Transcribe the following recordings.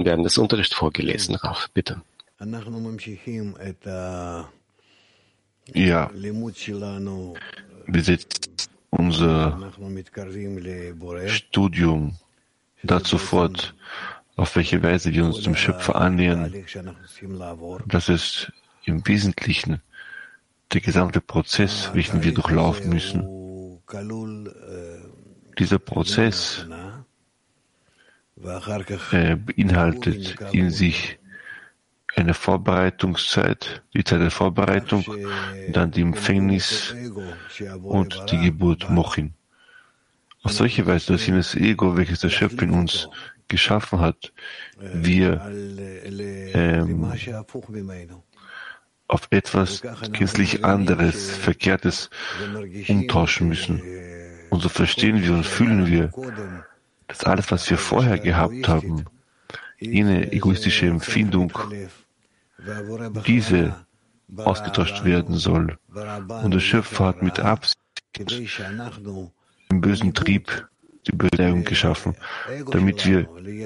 während des Unterrichts vorgelesen. Raf, bitte. Ja, wir setzen unser Studium dazu fort, auf welche Weise wir uns dem Schöpfer annähern. Das ist im Wesentlichen der gesamte Prozess, welchen wir durchlaufen müssen. Dieser Prozess beinhaltet in sich eine Vorbereitungszeit, die Zeit der Vorbereitung, dann die Empfängnis und die Geburt Mochin. Auf solche Weise, dass jenes Ego, welches der Schöpfer in uns geschaffen hat, wir auf etwas gänzlich anderes, Verkehrtes umtauschen müssen. Und so verstehen wir und fühlen wir, dass alles, was wir vorher gehabt haben, jene egoistische Empfindung, diese ausgetauscht werden soll. Und der Schöpfer hat mit Absicht den bösen Trieb, die Böse geschaffen, damit wir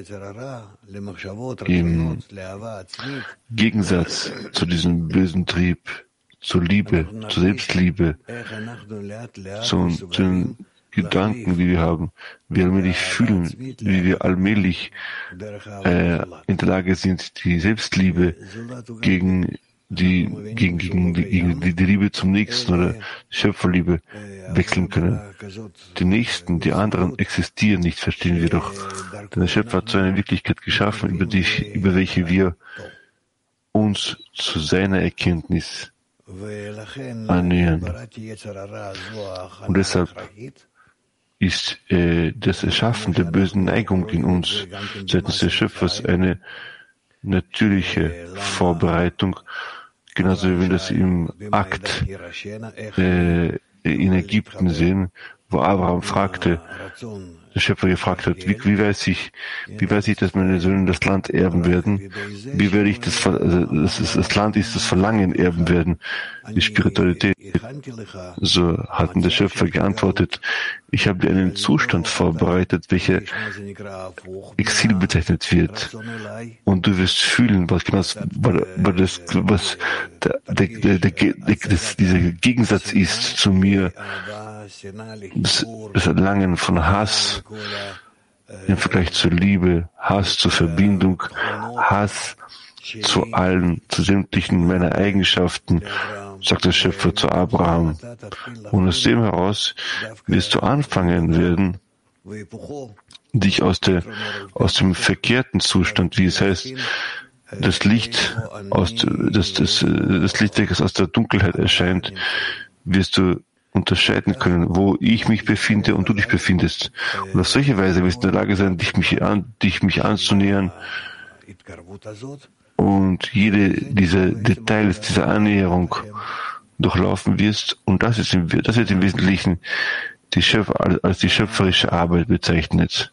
im Gegensatz zu diesem bösen Trieb, zur Liebe, zur Selbstliebe, zu den Gedanken, die wir haben, wir allmählich fühlen, wie wir allmählich in der Lage sind, die Selbstliebe gegen die Liebe zum Nächsten oder die Schöpferliebe wechseln können. Die Nächsten, die anderen existieren nicht, verstehen wir doch. Denn der Schöpfer hat so eine Wirklichkeit geschaffen, über welche wir uns zu seiner Erkenntnis annähern. Und deshalb ist das Erschaffen der bösen Neigung in uns seitens des Schöpfers eine natürliche Vorbereitung, genauso wie wir das im Akt in Ägypten sehen, wo Abraham fragte, der Schöpfer gefragt hat, wie weiß ich, dass meine Söhne das Land erben werden? Wie werde ich das Land ist das Verlangen erben werden, die Spiritualität? So hatten der Schöpfer geantwortet, ich habe dir einen Zustand vorbereitet, welcher Exil bezeichnet wird. Und du wirst fühlen, dieser Gegensatz ist zu mir, das Erlangen von Hass im Vergleich zur Liebe, Hass zur Verbindung, Hass zu sämtlichen meiner Eigenschaften, sagt der Schöpfer zu Abraham. Und aus dem heraus wirst du anfangen werden, dich aus dem verkehrten Zustand, wie es heißt, das Licht, welches aus der Dunkelheit erscheint, wirst du unterscheiden können, wo ich mich befinde und du dich befindest. Und auf solche Weise wirst du in der Lage sein, dich mich anzunähern und jede dieser Details dieser Annäherung durchlaufen wirst. Und das wird im Wesentlichen als die schöpferische Arbeit bezeichnet.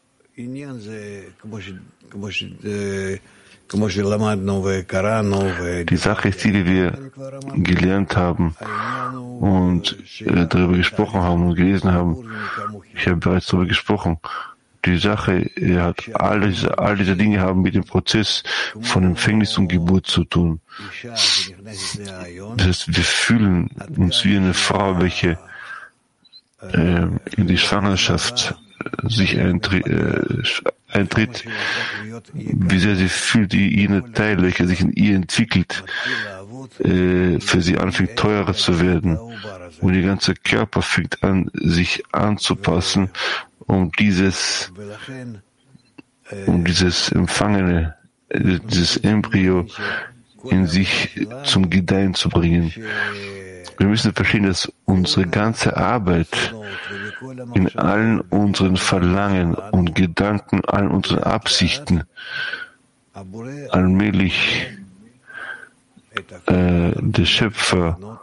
Die Sache ist die, die wir gelernt haben und darüber gesprochen haben und gelesen haben. Ich habe bereits darüber gesprochen. Die Sache hat all diese Dinge haben mit dem Prozess von Empfängnis und Geburt zu tun. Das heißt, wir fühlen uns wie eine Frau, welche in die Schwangerschaft sich eintritt, wie sehr sie fühlt, jener Teil, welcher sich in ihr entwickelt, für sie anfängt teurer zu werden. Und ihr ganzer Körper fängt an, sich anzupassen, um dieses Empfangene, dieses Embryo in sich zum Gedeihen zu bringen. Wir müssen verstehen, dass unsere ganze Arbeit in allen unseren Verlangen und Gedanken, allen unseren Absichten allmählich der Schöpfer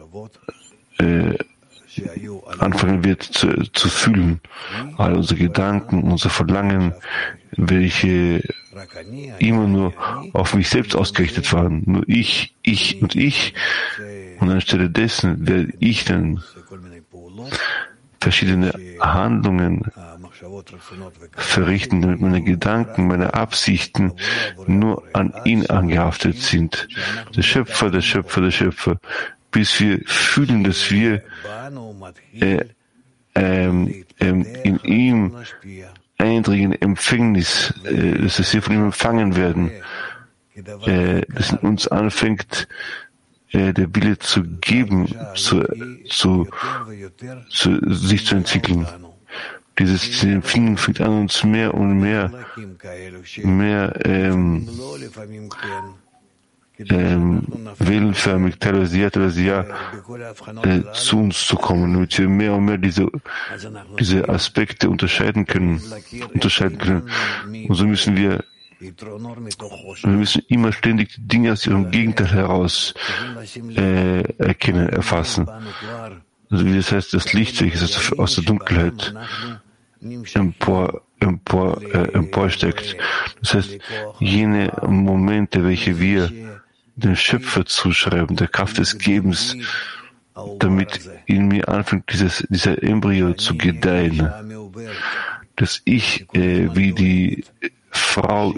anfangen wird zu fühlen. All unsere Gedanken, unsere Verlangen, welche immer nur auf mich selbst ausgerichtet waren. Nur ich. Und anstelle dessen werde ich dann verschiedene Handlungen verrichten, damit meine Gedanken, meine Absichten nur an ihn angehaftet sind. Der Schöpfer, der Schöpfer, der Schöpfer, bis wir fühlen, dass wir in ihm eindringen, Empfängnis, dass wir von ihm empfangen werden, dass in uns anfängt, der Wille zu geben, sich zu entwickeln. Diese Empfindung fängt an, uns mehr und mehr wellenförmig, teilweise ja, zu uns zu kommen, damit wir mehr und mehr diese Aspekte unterscheiden können. Und so müssen wir immer ständig die Dinge aus ihrem Gegenteil heraus erkennen, erfassen. Also wie das heißt, das Licht, welches aus der Dunkelheit emporsteckt. Das heißt, jene Momente, welche wir dem Schöpfer zuschreiben, der Kraft des Gebens, damit in mir anfängt, dieser Embryo zu gedeihen, dass ich wie die Frau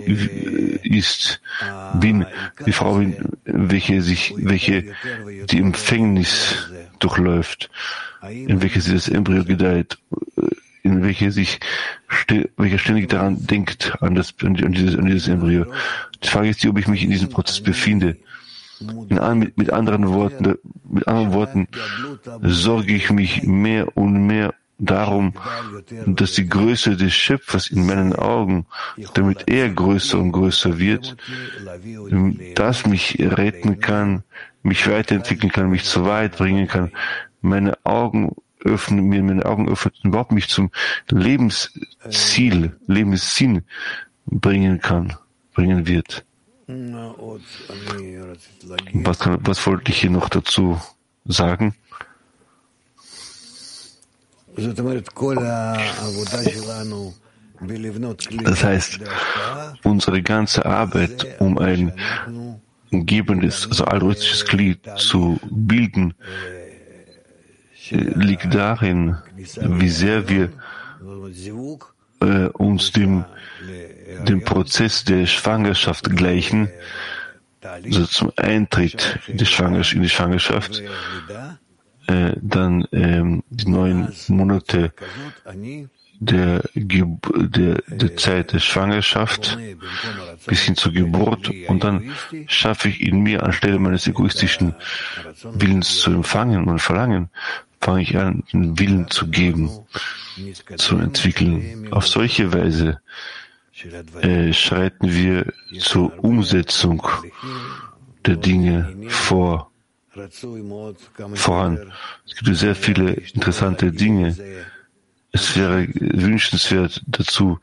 bin, die Frau bin, welche die Empfängnis durchläuft, in welcher sie das Embryo gedeiht, in welcher welcher ständig daran denkt, an dieses Embryo. Die Frage ist, ob ich mich in diesem Prozess befinde. Mit anderen Worten sorge ich mich mehr und mehr darum, dass die Größe des Schöpfers in meinen Augen, damit er größer und größer wird, das mich retten kann, mich weiterentwickeln kann, mich zu weit bringen kann, meine Augen öffnen, überhaupt mich zum Lebenssinn bringen wird. Was wollte ich hier noch dazu sagen? Das heißt, unsere ganze Arbeit, um ein gebendes, also altruistisches Glied zu bilden, liegt darin, wie sehr wir uns dem Prozess der Schwangerschaft gleichen, also zum Eintritt in die Schwangerschaft, dann die 9 Monate der Zeit der Schwangerschaft bis hin zur Geburt, und dann schaffe ich in mir, anstelle meines egoistischen Willens zu empfangen und verlangen, fange ich an, den Willen zu geben, zu entwickeln. Auf solche Weise schreiten wir zur Umsetzung der Dinge voran. Es gibt sehr viele interessante Dinge. Es wäre wünschenswert dazu,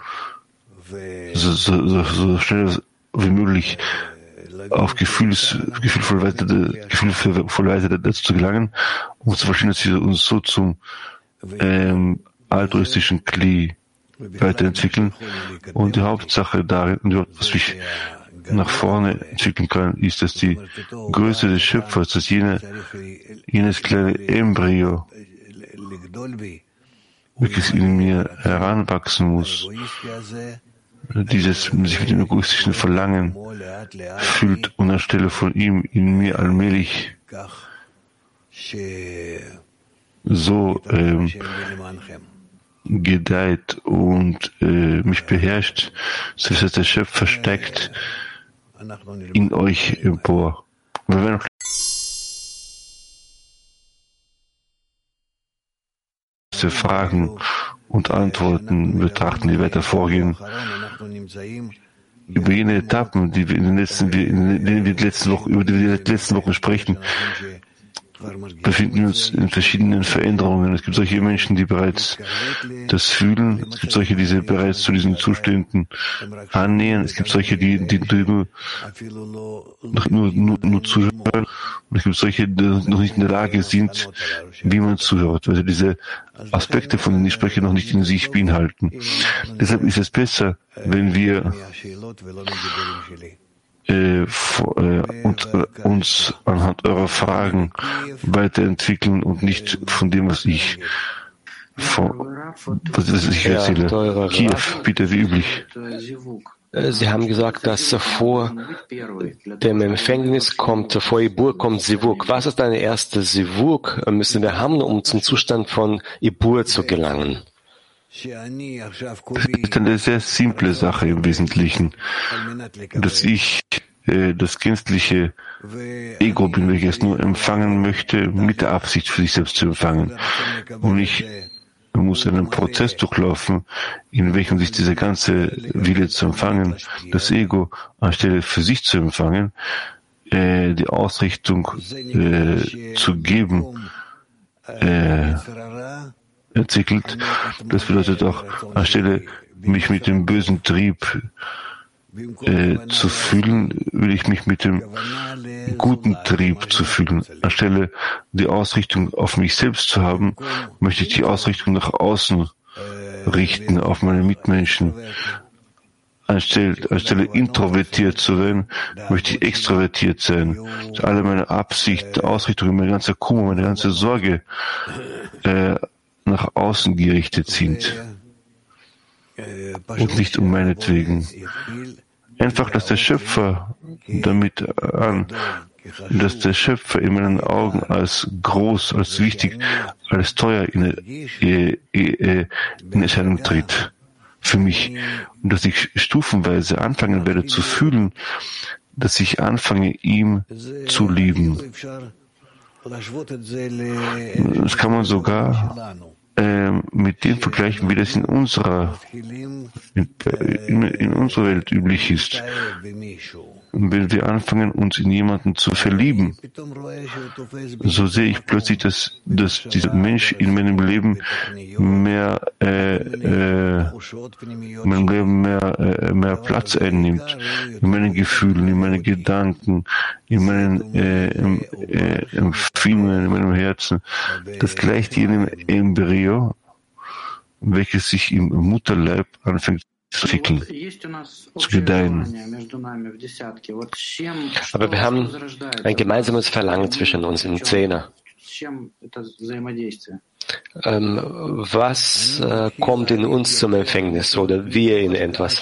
so schnell wie möglich auf gefühlvolle Weise dazu zu gelangen, um zu verstehen, dass wir uns so zum altruistischen Kli weiterentwickeln. Und die Hauptsache darin, was mich nach vorne entwickeln kann, ist, dass die Größe des Schöpfers, dass jenes kleine Embryo, welches in mir heranwachsen muss, dieses sich mit dem egoistischen Verlangen fühlt und anstelle von ihm in mir allmählich so gedeiht und mich beherrscht, so dass der Schöpfer steigt in euch empor. Wir werden noch Fragen und Antworten betrachten, die weiter vorgehen. Über jene Etappen, die wir über die letzten Wochen sprechen, befinden wir uns in verschiedenen Veränderungen. Es gibt solche Menschen, die bereits das fühlen. Es gibt solche, die sich bereits zu diesen Zuständen annähern. Es gibt solche, die nur zuhören. Und es gibt solche, die noch nicht in der Lage sind, wie man zuhört, weil sie diese Aspekte, von denen ich spreche, noch nicht in sich beinhalten. Deshalb ist es besser, wenn wir uns anhand eurer Fragen weiterentwickeln und nicht von dem, was ich was ich erzähle. Kiew, bitte, wie üblich. Sie haben gesagt, dass vor dem Empfängnis vor Ibur kommt Sivuk. Was ist eine erste Sivuk müssen wir haben, um zum Zustand von Ibur zu gelangen? Das ist eine sehr simple Sache im Wesentlichen, dass ich das gänzliche Ego bin, welches nur empfangen möchte, mit der Absicht für sich selbst zu empfangen. Und ich muss einen Prozess durchlaufen, in welchem sich dieser ganze Wille zu empfangen, das Ego, anstelle für sich zu empfangen, die Ausrichtung zu geben, entwickelt. Das bedeutet auch, anstelle mich mit dem bösen Trieb zu fühlen, will ich mich mit dem guten Trieb zu fühlen. Anstelle die Ausrichtung auf mich selbst zu haben, möchte ich die Ausrichtung nach außen richten, auf meine Mitmenschen. Anstelle introvertiert zu werden, möchte ich extrovertiert sein. Alle meine Absicht, Ausrichtung, meine ganze Kummer, meine ganze Sorge nach außen gerichtet sind. Und nicht um meinetwegen. Einfach, dass der Schöpfer damit dass der Schöpfer in meinen Augen als groß, als wichtig, als teuer in Erscheinung tritt. Für mich. Und dass ich stufenweise anfangen werde zu fühlen, dass ich anfange, ihm zu lieben. Das kann man sogar mit dem vergleichen, wie das in unserer Welt üblich ist. Wenn wir anfangen, uns in jemanden zu verlieben, so sehe ich plötzlich, dass dieser Mensch in meinem Leben mehr Platz einnimmt, in meinen Gefühlen, in meinen Gedanken, in meinen Empfindungen, in meinem Herzen. Das gleicht jenem Embryo, welches sich im Mutterleib anfängt zu entwickeln, zu gedeihen. Aber wir haben ein gemeinsames Verlangen zwischen uns im Zehner. Was kommt in uns zum Empfängnis oder wir in etwas?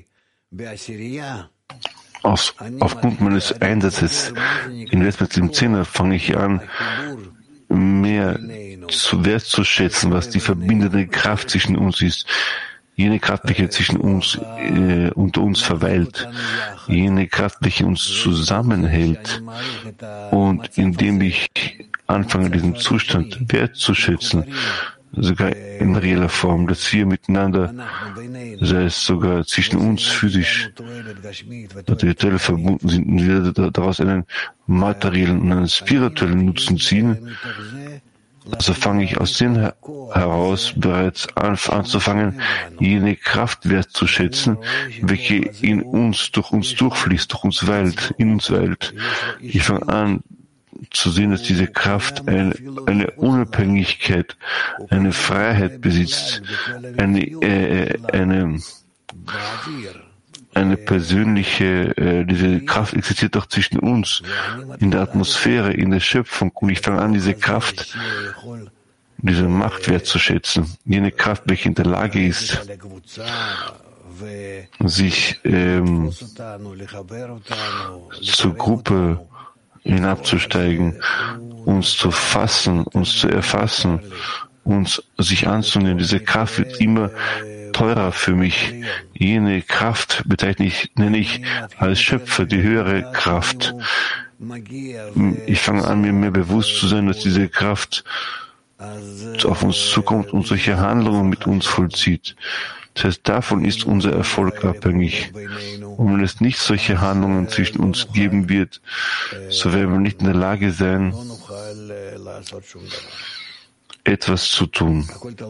Aufgrund meines Einsatzes in im Zehner fange ich an, mehr wertzuschätzen, was die verbindende Kraft zwischen uns ist. Jene Kraft, welche zwischen uns, unter uns verweilt. Jene Kraft, welche uns zusammenhält. Und indem ich anfange, diesen Zustand wertzuschätzen, sogar in reeller Form, dass wir miteinander, sei es sogar zwischen uns physisch, materiell verbunden sind und wir daraus einen materiellen und einen spirituellen Nutzen ziehen, also fange ich aus dem heraus bereits anzufangen, jene Kraft wertzuschätzen, welche in uns, durch uns durchfließt, durch uns weilt, in uns weilt. Ich fange an zu sehen, dass diese Kraft eine Unabhängigkeit, eine Freiheit besitzt, eine persönliche, diese Kraft existiert auch zwischen uns, in der Atmosphäre, in der Schöpfung. Und ich fange an, diese Kraft, diese Macht wertzuschätzen. Jene Kraft, welche in der Lage ist, sich zur Gruppe hinabzusteigen, uns zu fassen, uns zu erfassen, uns sich anzunehmen. Diese Kraft wird immer teurer für mich. Jene Kraft nenne ich als Schöpfer die höhere Kraft. Ich fange an, mir mehr bewusst zu sein, dass diese Kraft auf uns zukommt und solche Handlungen mit uns vollzieht. Das heißt, davon ist unser Erfolg abhängig. Und wenn es nicht solche Handlungen zwischen uns geben wird, so werden wir nicht in der Lage sein, etwas zu tun.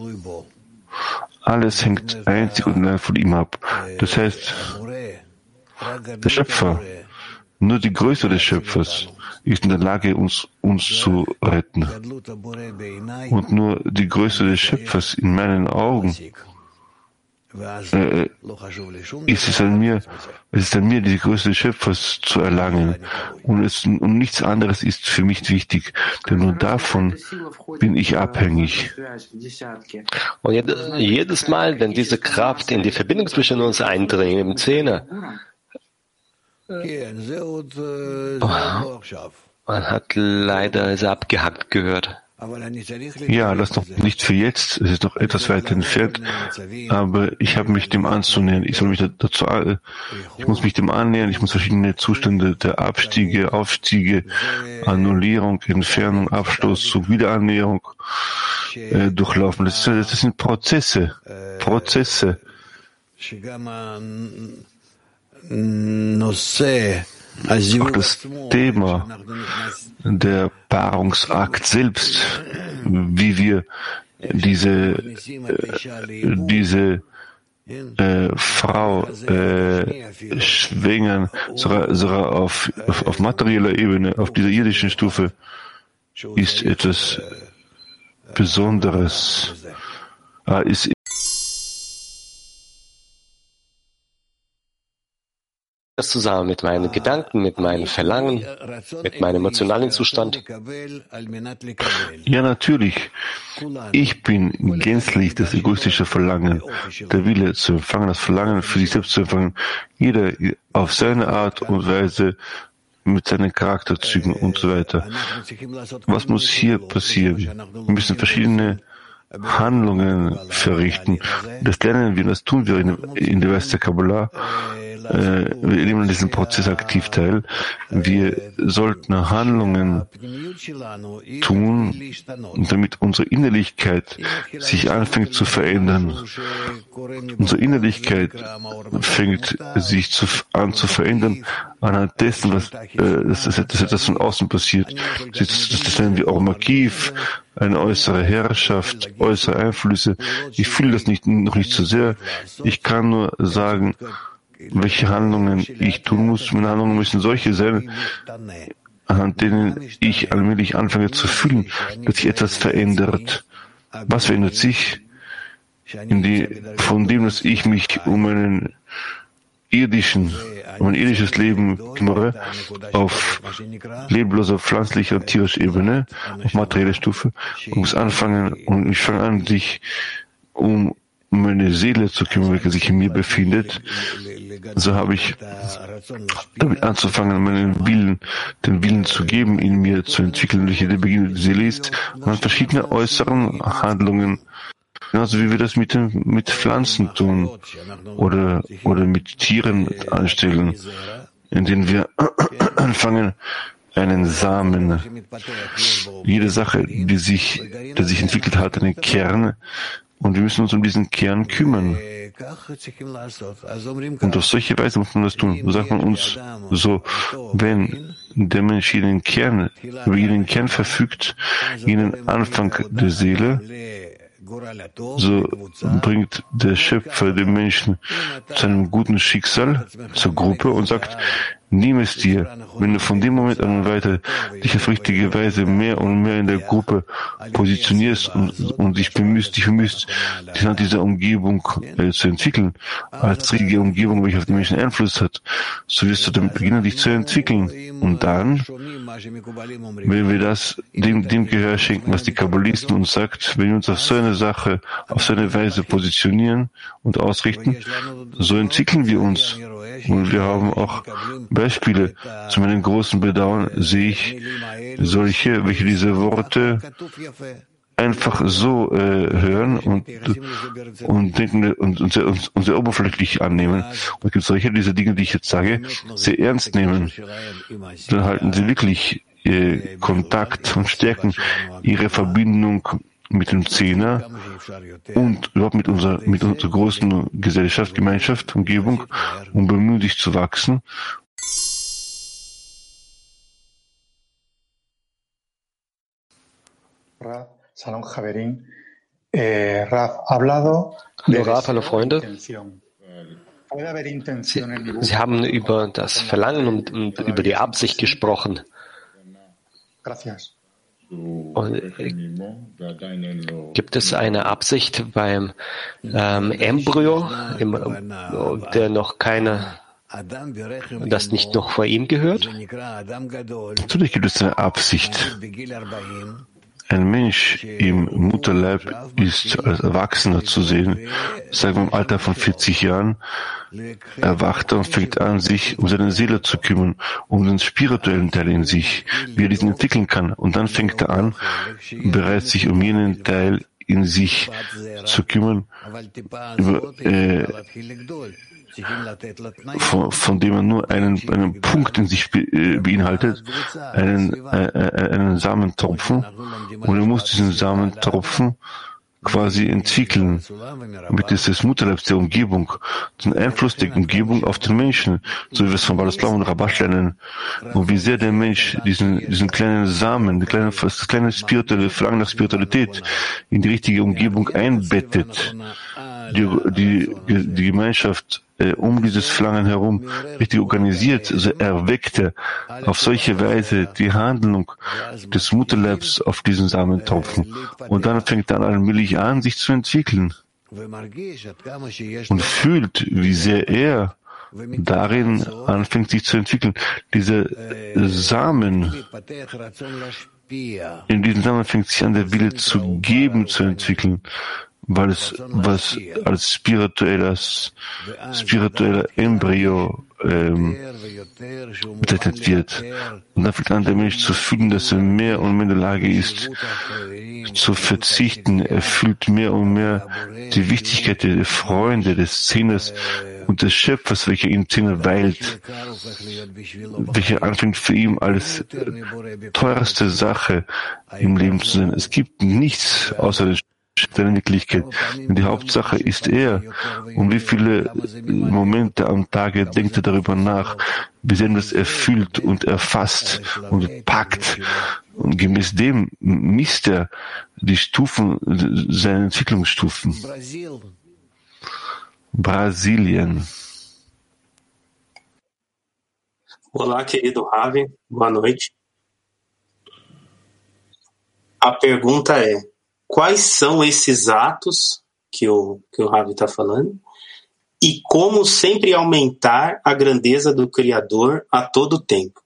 Alles hängt einzig und allein von ihm ab. Das heißt, der Schöpfer, nur die Größe des Schöpfers ist in der Lage, uns zu retten. Und nur die Größe des Schöpfers in meinen Augen ist es an mir, die Größe des Schöpfers zu erlangen. Und nichts anderes ist für mich wichtig, denn nur davon bin ich abhängig. Und jedes Mal, wenn diese Kraft in die Verbindung zwischen uns eindringt, im Zehner, man hat leider es abgehackt gehört. Ja, das noch nicht für jetzt, es ist noch etwas weiter entfernt, aber ich habe mich dem anzunähern. Ich muss mich dem annähern, ich muss verschiedene Zustände der Abstiege, Aufstiege, Annullierung, Entfernung, Abstoß zur Wiederannäherung durchlaufen. Das sind Prozesse. Auch das Thema, der Paarungsakt selbst, wie wir diese Frau schwängern, sogar auf materieller Ebene, auf dieser irdischen Stufe, ist etwas Besonderes. Ist Das zusammen mit meinen Gedanken, mit meinen Verlangen, mit meinem emotionalen Zustand. Ja, natürlich. Ich bin gänzlich das egoistische Verlangen, der Wille zu empfangen, das Verlangen für sich selbst zu empfangen. Jeder auf seine Art und Weise, mit seinen Charakterzügen und so weiter. Was muss hier passieren? Wir müssen verschiedene Handlungen verrichten. Das lernen wir, das tun wir in der Weise der Kabbalah. Wir nehmen an diesem Prozess aktiv teil. Wir sollten Handlungen tun, damit unsere Innerlichkeit sich anfängt zu verändern. Unsere Innerlichkeit fängt sich an zu verändern anhand dessen, was etwas von außen passiert. Das nennen wir auch Makiv, eine äußere Herrschaft, äußere Einflüsse. Ich fühle das noch nicht so sehr. Ich kann nur sagen, welche Handlungen ich tun muss. Meine Handlungen müssen solche sein, anhand denen ich allmählich anfange zu fühlen, dass sich etwas verändert. Was verändert sich? Von dem, dass ich mich um mein irdisches Leben kümmere, auf lebloser, pflanzlicher und tierischer Ebene, auf materieller Stufe, und ich fange an, sich um meine Seele zu kümmern, welche sich in mir befindet. So habe ich damit anzufangen, den Willen zu geben, in mir zu entwickeln, welche der Beginn der Seele ist, und an verschiedene äußeren Handlungen, genauso wie wir das mit Pflanzen tun oder mit Tieren anstellen, indem wir anfangen, einen Samen, jede Sache, der sich entwickelt hat, einen Kern, und wir müssen uns um diesen Kern kümmern. Und auf solche Weise muss man das tun. So sagt man uns so, wenn der Mensch über jeden Kern verfügt, jeden Anfang der Seele, so bringt der Schöpfer den Menschen zu einem guten Schicksal, zur Gruppe, und sagt, nimm es dir. Wenn du von dem Moment an und weiter dich auf richtige Weise mehr und mehr in der Gruppe positionierst und dich bemühst, dich an dieser Umgebung zu entwickeln, als richtige Umgebung, welche auf die Menschen Einfluss hat, so wirst du dann beginnen, dich zu entwickeln. Und dann, wenn wir dem Gehör schenken, was die Kabbalisten uns sagt, wenn wir uns auf so eine Sache, auf so eine Weise positionieren und ausrichten, so entwickeln wir uns. Und wir haben auch Beispiele. Zu meinem großen Bedauern sehe ich solche, welche diese Worte einfach so hören und denken und sehr oberflächlich annehmen. Und es gibt solche, diese Dinge, die ich jetzt sage, sehr ernst nehmen. Dann halten sie wirklich Kontakt und stärken ihre Verbindung mit dem Zehner und überhaupt mit unserer großen Gesellschaft, Gemeinschaft, Umgebung, um bemühen, sich zu wachsen. Salom Javerin. Raf, hablado. Hallo Raf, hallo Freunde. Sie haben über das Verlangen und über die Absicht gesprochen. Gracias. Und gibt es eine Absicht beim Embryo, der noch das nicht noch vor ihm gehört? Natürlich gibt es eine Absicht. Ein Mensch im Mutterleib ist als Erwachsener zu sehen, sagen wir im Alter von 40 Jahren, erwacht er und fängt an, sich um seine Seele zu kümmern, um den spirituellen Teil in sich, wie er diesen entwickeln kann. Und dann fängt er an, bereits sich um jenen Teil in sich zu kümmern, von dem er nur einen Punkt in sich beinhaltet, einen Samentropfen, und er muss diesen Samentropfen quasi entwickeln. Damit ist das Mutterleib der Umgebung, den Einfluss der Umgebung auf den Menschen, so wie wir es von Balazlav und Rabash lernen. Und wie sehr der Mensch diesen kleinen Samen, das kleine spirituelle Verlangen nach Spiritualität in die richtige Umgebung einbettet, die Gemeinschaft um dieses Verlangen herum richtig organisiert, also erweckt er auf solche Weise die Handlung des Mutterleibs auf diesen Samentropfen. Und dann fängt er allmählich an, sich zu entwickeln. Und fühlt, wie sehr er darin anfängt, sich zu entwickeln. Diese Samen, in diesen Samen fängt sich an, der Wille zu geben, zu entwickeln, weil es was als spiritueller Embryo bezeichnet wird. Und dann fängt an, der Mensch zu fühlen, dass er mehr und mehr in der Lage ist, zu verzichten. Er fühlt mehr und mehr die Wichtigkeit der Freunde, des Zehners und des Schöpfers, welcher in Zehner weilt, welcher anfängt für ihn als teuerste Sache im Leben zu sein. Es gibt nichts außer der Wirklichkeit. Und die Hauptsache ist er. Und wie viele Momente am Tage denkt er darüber nach, wie sehr das erfüllt und erfasst und packt. Und gemäß dem misst er die Stufen, seine Entwicklungsstufen. Brasilien. Olá, querido Ravi. Boa noite. A pergunta é: quais são esses atos que o Ravi está falando e como sempre aumentar a grandeza do Criador a todo tempo?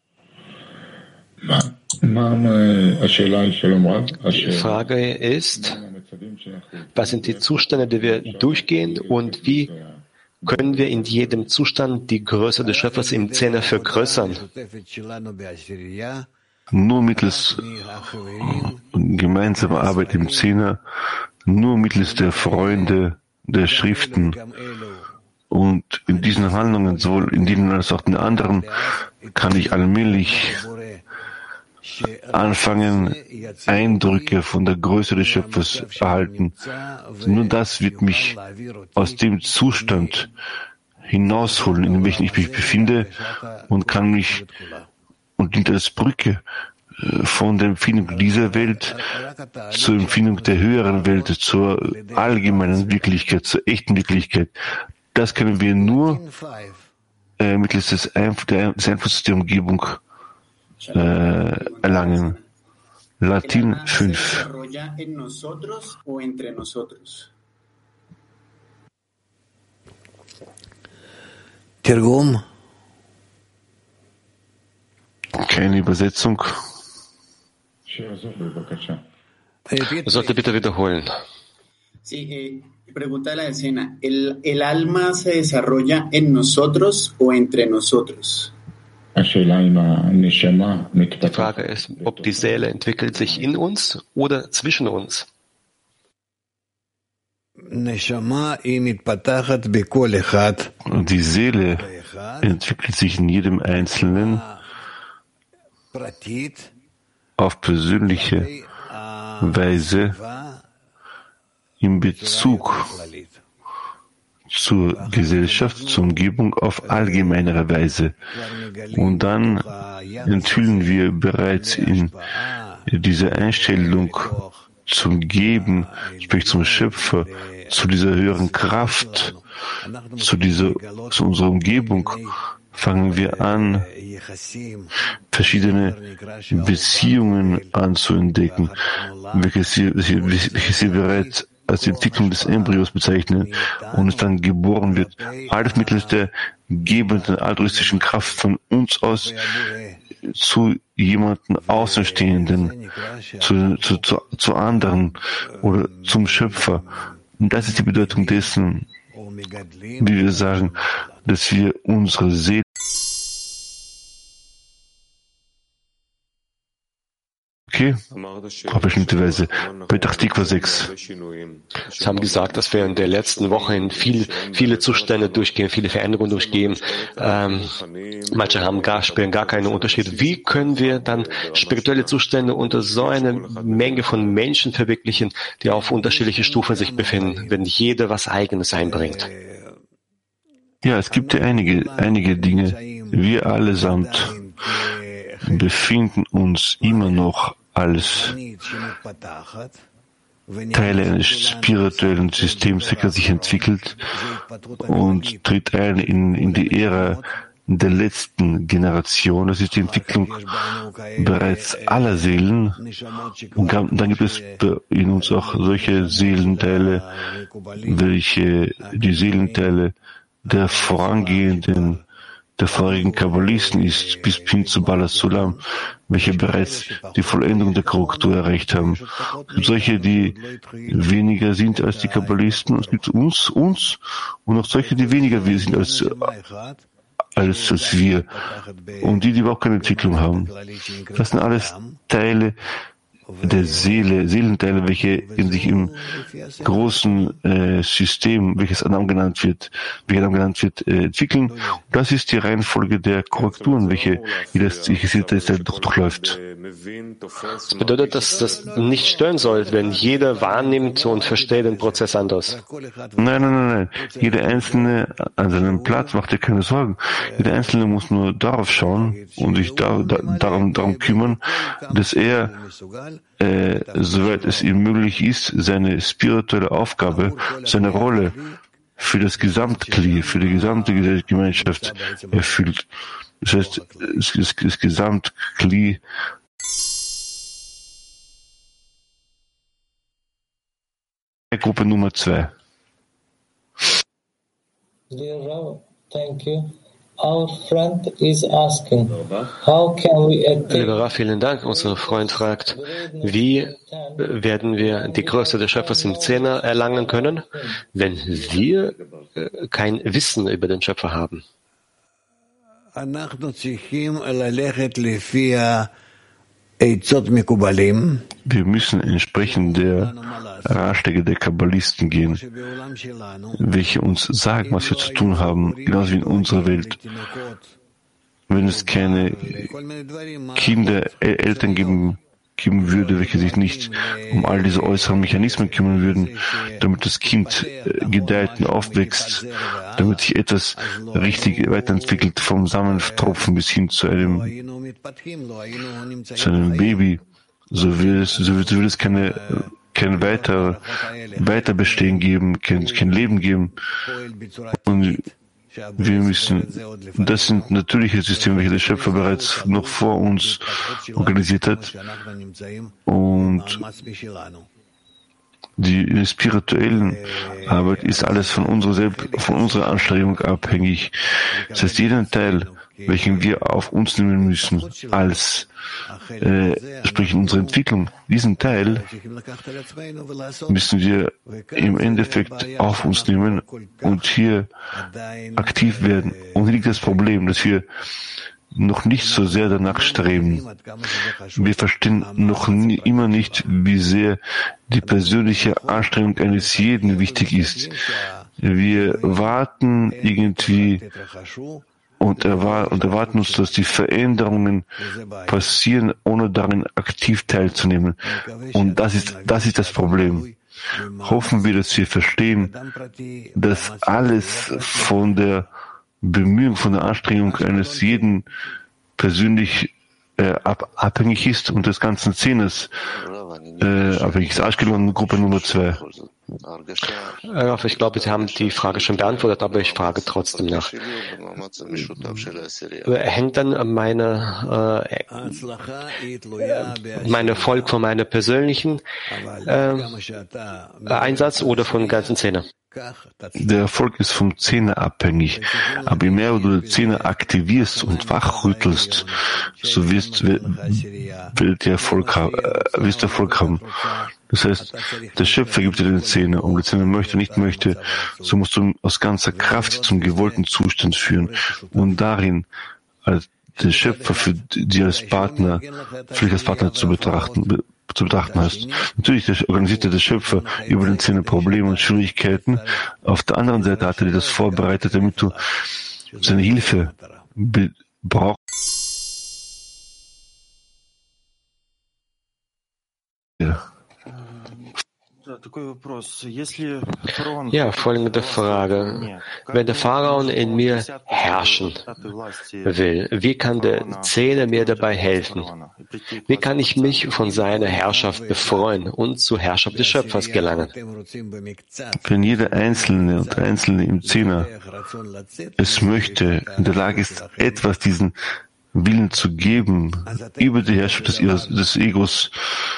Die Frage ist, was sind die Zustände, die wir durchgehen, und wie können wir in jedem Zustand die Größe des Schöpfers im Zehner vergrößern? Nur mittels gemeinsamer Arbeit im Zehner, nur mittels der Freunde, der Schriften. Und in diesen Handlungen, sowohl in denen als auch in anderen, kann ich allmählich anfangen, Eindrücke von der Größe des Schöpfers erhalten. Nur das wird mich aus dem Zustand hinausholen, in welchem ich mich befinde, und kann mich und dient als Brücke von der Empfindung dieser Welt zur Empfindung der höheren Welt, zur allgemeinen Wirklichkeit, zur echten Wirklichkeit. Das können wir nur mittels des Einflusses der Umgebung erlangen. Latin 5. Tirgum. Keine Übersetzung. Sollte bitte wiederholen. Pregunta de la decena. ¿El alma se desarrolla en nosotros o entre nosotros? Die Frage ist, ob die Seele entwickelt sich in uns oder zwischen uns. Die Seele entwickelt sich in jedem Einzelnen auf persönliche Weise in Bezug zur Gesellschaft, zur Umgebung auf allgemeinere Weise. Und dann enthüllen wir bereits in dieser Einstellung zum Geben, sprich zum Schöpfer, zu dieser höheren Kraft, zu unserer Umgebung, fangen wir an, verschiedene Beziehungen anzuentdecken, welche sie bereits als die Entwicklung des Embryos bezeichnen und es dann geboren wird. Alles mittels der gebenden altruistischen Kraft von uns aus zu jemandem Außenstehenden, zu anderen oder zum Schöpfer. Und das ist die Bedeutung dessen, wie wir sagen, dass wir unsere Seele auf bestimmte Weise. Petach Tikva 6. Sie haben gesagt, dass wir in der letzten Woche viele Zustände durchgehen, viele Veränderungen durchgehen. Manche spüren gar keine Unterschiede. Wie können wir dann spirituelle Zustände unter so einer Menge von Menschen verwirklichen, die auf unterschiedlichen Stufen sich befinden, wenn jeder was Eigenes einbringt? Ja, es gibt ja einige Dinge. Wir allesamt befinden uns immer noch als Teile eines spirituellen Systems, welches sich entwickelt und tritt ein in die Ära der letzten Generation. Das ist die Entwicklung bereits aller Seelen. Und dann gibt es in uns auch solche Seelenteile, welche die Seelenteile der vorangehenden, der vorigen Kabbalisten ist, bis hin zu Bala Sulam, welche bereits die Vollendung der Korrektur erreicht haben. Es gibt solche, die weniger sind als die Kabbalisten, es gibt uns und auch solche, die weniger sind als wir. Und die überhaupt keine Entwicklung haben. Das sind alles Teile der Seelenteile, welche in sich im großen System, welches Adam genannt wird, entwickeln. Und das ist die Reihenfolge der Korrekturen, welche jedes durchläuft. Das bedeutet, dass das nicht stören soll, wenn jeder wahrnimmt und versteht den Prozess anders. Nein. Jeder Einzelne an seinem Platz macht dir keine Sorgen. Jeder Einzelne muss nur darauf schauen und sich darum kümmern, dass er soweit es ihm möglich ist, seine spirituelle Aufgabe, seine Rolle für das Gesamtkli, für die gesamte Gemeinschaft erfüllt. Das heißt, das Gesamtkli Gruppe Nummer 2. Dear Rav, thank you. Our friend is asking, how can we attain... Lieber Rav, vielen Dank. Unser Freund fragt, wie werden wir die Größe des Schöpfers im Zehner erlangen können, wenn wir kein Wissen über den Schöpfer haben? Wir müssen entsprechend der Ratschläge der Kabbalisten gehen, welche uns sagen, was wir zu tun haben, genauso wie in unserer Welt. Wenn es keine Eltern geben würde, welche sich nicht um all diese äußeren Mechanismen kümmern würden, damit das Kind gedeiht und aufwächst, damit sich etwas richtig weiterentwickelt, vom Samentropfen bis hin zu einem Baby, so würde es kein Weiterbestehen geben, kein Leben geben. Und das sind natürliche Systeme, welche der Schöpfer bereits noch vor uns organisiert hat. Und die spirituellen Arbeit ist alles von unserer Anstrengung abhängig. Das heißt, jeden Teil, welchen wir auf uns nehmen müssen, sprich unsere Entwicklung, diesen Teil müssen wir im Endeffekt auf uns nehmen und hier aktiv werden. Und hier liegt das Problem, dass wir noch nicht so sehr danach streben. Wir verstehen noch immer nicht, wie sehr die persönliche Anstrengung eines jeden wichtig ist. Wir warten irgendwie und erwarten uns, dass die Veränderungen passieren, ohne darin aktiv teilzunehmen. Und das ist das Problem. Hoffen wir, dass wir verstehen, dass alles von der Bemühung, von der Anstrengung eines jeden persönlich abhängig ist und des ganzen Zehners abhängig ist. Ashkelon, Gruppe Nummer 2. Ich glaube, Sie haben die Frage schon beantwortet, aber ich frage trotzdem nach. Hängt dann mein Erfolg von meinem persönlichen Einsatz oder von der ganzen Szene? Der Erfolg ist vom Zehner abhängig. Aber je mehr du die Zehner aktivierst und wachrüttelst, so wirst du Erfolg haben. Das heißt, der Schöpfer gibt dir den Zehner. Und der Zehner möchte, nicht möchte, so musst du aus ganzer Kraft zum gewollten Zustand führen. Und darin, als den Schöpfer für dich als Partner zu betrachten hast. Natürlich organisiert der Schöpfer über den Zehner Probleme und Schwierigkeiten. Auf der anderen Seite hat er dir das vorbereitet, damit du seine Hilfe brauchst. Ja, folgende Frage. Wenn der Pharao in mir herrschen will, wie kann der Zehner mir dabei helfen? Wie kann ich mich von seiner Herrschaft befreien und zur Herrschaft des Schöpfers gelangen? Wenn jeder Einzelne und Einzelne im Zehner es möchte, in der Lage ist, etwas diesen Willen zu geben, über die Herrschaft des Egos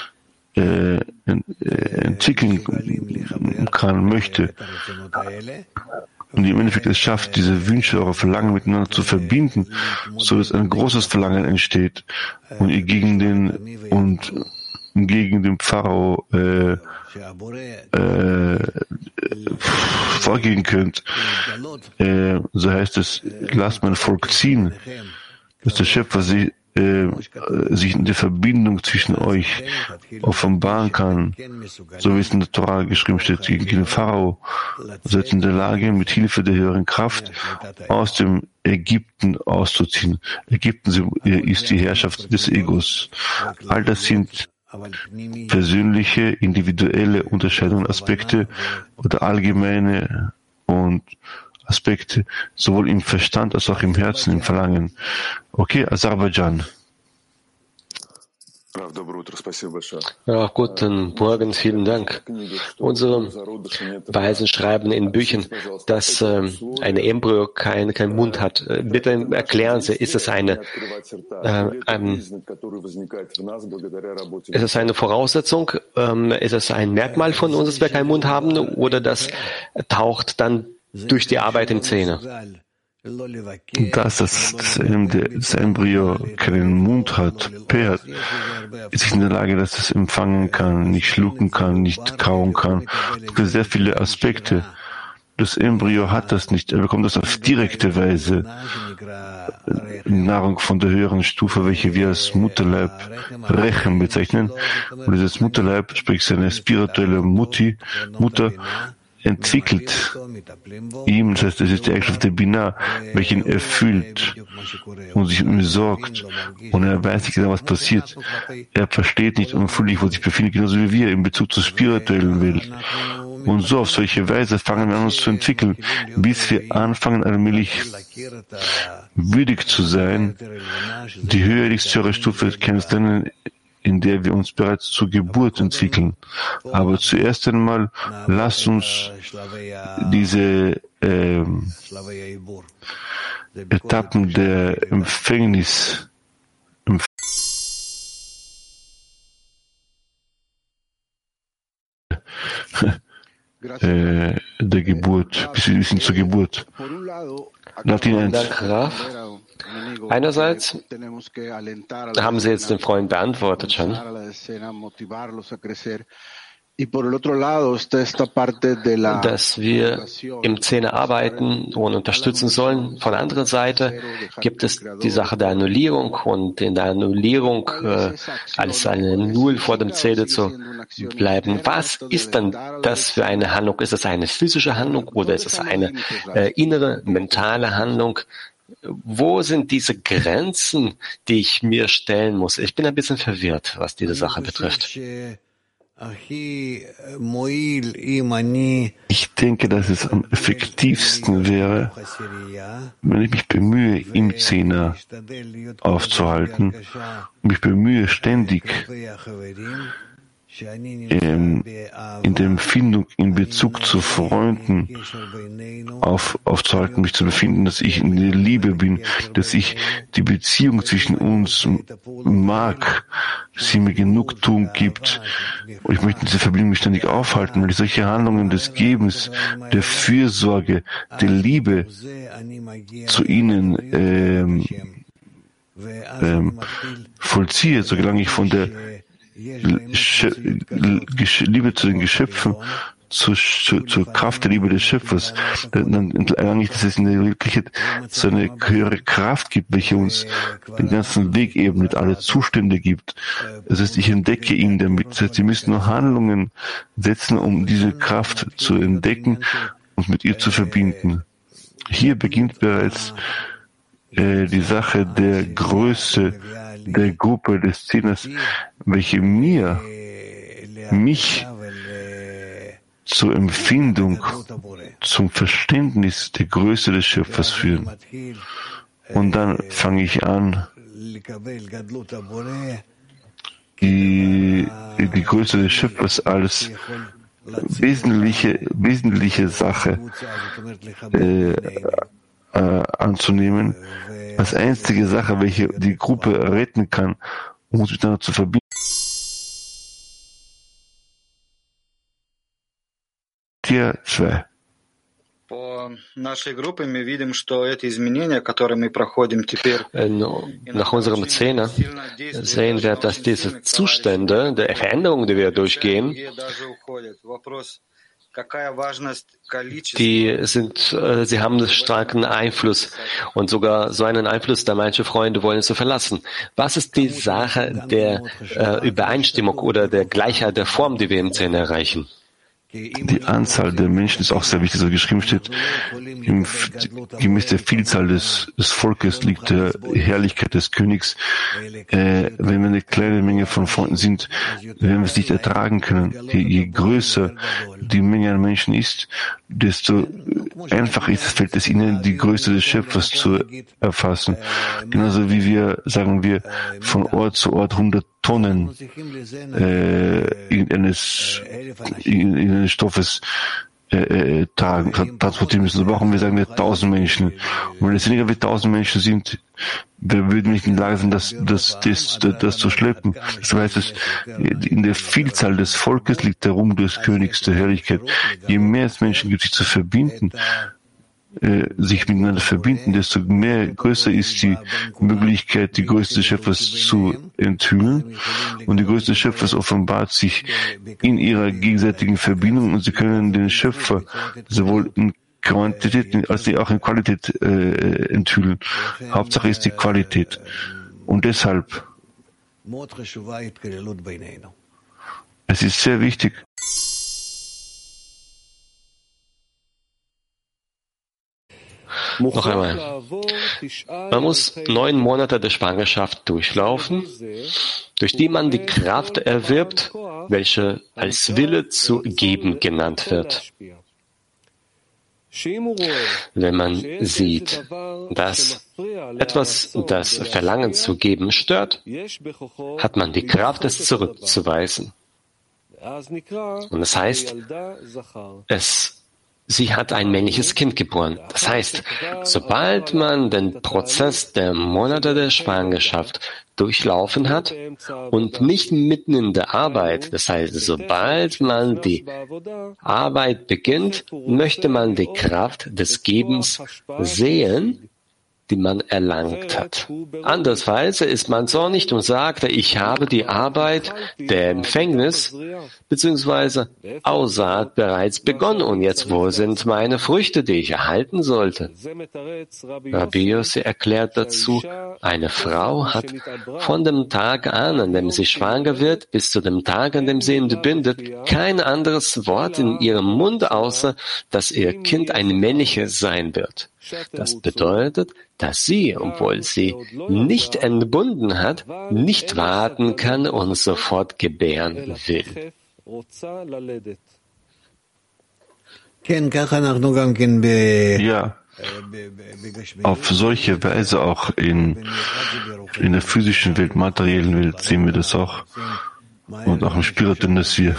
entwickeln möchte und im Endeffekt es schafft, diese Wünsche, eure Verlangen miteinander zu verbinden, so dass ein großes Verlangen entsteht und ihr gegen den Pharao vorgehen könnt. So heißt es, lasst mein Volk ziehen, dass der Schöpfer sich in der Verbindung zwischen euch offenbaren kann, so wie es in der Torah geschrieben steht, gegen den Pharao, seid in der Lage, mit Hilfe der höheren Kraft aus dem Ägypten auszuziehen. Ägypten ist die Herrschaft des Egos. All das sind persönliche, individuelle Unterscheidungen, Aspekte oder allgemeine und Aspekte, sowohl im Verstand als auch im Herzen, im Verlangen. Okay, Aserbaidschan. Ja, guten Morgen, vielen Dank. Unsere Weisen schreiben in Büchern, dass ein Embryo kein Mund hat. Bitte erklären Sie, ist es eine Voraussetzung? Ist es ein Merkmal von uns, dass wir keinen Mund haben, oder das taucht dann durch die Arbeit im Zehner? Dass das Embryo keinen Mund hat, ist in der Lage, dass es empfangen kann, nicht schlucken kann, nicht kauen kann. Es gibt sehr viele Aspekte. Das Embryo hat das nicht. Er bekommt das auf direkte Weise. Nahrung von der höheren Stufe, welche wir als Mutterleib Rechem bezeichnen. Und dieses Mutterleib, sprich seine spirituelle Mutter, entwickelt ihm, das heißt, es ist die Eigenschaft der Binah, welche ihn erfüllt und sich um ihn sorgt. Und er weiß nicht genau, was passiert. Er versteht nicht und fühlt nicht, wo sich befindet, genauso wie wir in Bezug zur spirituellen Welt. Und so auf solche Weise fangen wir an, uns zu entwickeln, bis wir anfangen, allmählich würdig zu sein, die höhere Stufe kennenzulernen, in der wir uns bereits zur Geburt entwickeln. Aber zuerst einmal lasst uns diese Etappen der Empfängnis der Geburt, bis hin zur Geburt. Danke, Raf. Einerseits haben Sie jetzt den Freund beantwortet schon. Dass wir im Zehner arbeiten und unterstützen sollen. Von der anderen Seite gibt es die Sache der Annullierung und in der Annullierung als eine Null vor dem Zehner zu bleiben. Was ist denn das für eine Handlung? Ist es eine physische Handlung oder ist es eine innere, mentale Handlung? Wo sind diese Grenzen, die ich mir stellen muss? Ich bin ein bisschen verwirrt, was diese Sache betrifft. Ich denke, dass es am effektivsten wäre, wenn ich mich bemühe, im Zehner aufzuhalten, mich bemühe, ständig in der Empfindung in Bezug zu Freunden aufzuhalten, mich zu befinden, dass ich in der Liebe bin, dass ich die Beziehung zwischen uns mag, sie mir Genugtuung gibt. Und ich möchte diese Verbindung ständig aufhalten, weil ich solche Handlungen des Gebens, der Fürsorge, der Liebe zu ihnen vollziehe, solange ich von der Liebe zu den Geschöpfen zur Kraft der Liebe des Schöpfers, dann erlange ich, dass es in der Wirklichkeit so eine höhere Kraft gibt, welche uns den ganzen Weg ebnet, alle Zustände gibt. Das heißt, ich entdecke ihn damit. Das heißt, sie müssen nur Handlungen setzen, um diese Kraft zu entdecken und mit ihr zu verbinden. Hier beginnt bereits die Sache der Größe der Gruppe des Zehners, welche mich zur Empfindung, zum Verständnis der Größe des Schöpfers führen. Und dann fange ich an, die Größe des Schöpfers als wesentliche Sache anzunehmen, als einzige Sache, welche die Gruppe retten kann, um uns miteinander zu verbinden. Tier 2. Nach unserem Zehner sehen wir, dass diese Zustände der Veränderung, die wir durchgehen, sie haben einen starken Einfluss und sogar so einen Einfluss, da manche Freunde wollen es so verlassen. Was ist die Sache der Übereinstimmung oder der Gleichheit der Form, die wir im Zehner erreichen? Die Anzahl der Menschen ist auch sehr wichtig, so geschrieben steht. Gemäß der Vielzahl des Volkes liegt der Herrlichkeit des Königs. Wenn wir eine kleine Menge von Freunden sind, werden wir es nicht ertragen können. Je größer die Menge an Menschen ist, desto einfacher fällt es ihnen, die Größe des Schöpfers zu erfassen. Genauso wie wir, sagen wir, von Ort zu Ort 100 Tonnen irgendeines Stoffes transportieren müssen. So brauchen wir, sagen wir, 1000 Menschen. Und wenn es weniger wie 1000 Menschen sind, wir würden nicht in der Lage sein, das zu schleppen. Das heißt, in der Vielzahl des Volkes liegt der Ruhm des Königs der Herrlichkeit. Je mehr es Menschen gibt, sich zu verbinden, sich miteinander verbinden, desto größer ist die Möglichkeit, die Größe des Schöpfers zu enthüllen. Und die Größe des Schöpfers offenbart sich in ihrer gegenseitigen Verbindung und sie können den Schöpfer sowohl in Quantität als auch in Qualität enthüllen. Hauptsache ist die Qualität. Und deshalb, es ist sehr wichtig, noch einmal. Man muss 9 Monate der Schwangerschaft durchlaufen, durch die man die Kraft erwirbt, welche als Wille zu geben genannt wird. Wenn man sieht, dass etwas das Verlangen zu geben stört, hat man die Kraft, es zurückzuweisen. Und das heißt, sie hat ein männliches Kind geboren. Das heißt, sobald man den Prozess der Monate der Schwangerschaft durchlaufen hat und nicht mitten in der Arbeit, das heißt, sobald man die Arbeit beginnt, möchte man die Kraft des Gebens sehen, die man erlangt hat. Andersweise ist man zornig und sagt, ich habe die Arbeit der Empfängnis bzw. Aussaat bereits begonnen und jetzt wo sind meine Früchte, die ich erhalten sollte? Rabbi Yossi erklärt dazu, eine Frau hat von dem Tag an dem sie schwanger wird, bis zu dem Tag, an dem sie entbindet, kein anderes Wort in ihrem Mund, außer dass ihr Kind ein männliches sein wird. Das bedeutet, dass sie, obwohl sie nicht entbunden hat, nicht warten kann und sofort gebären will. Ja, auf solche Weise auch in der physischen Welt, materiellen Welt sehen wir das auch. und auch im Spirituellen, dass wir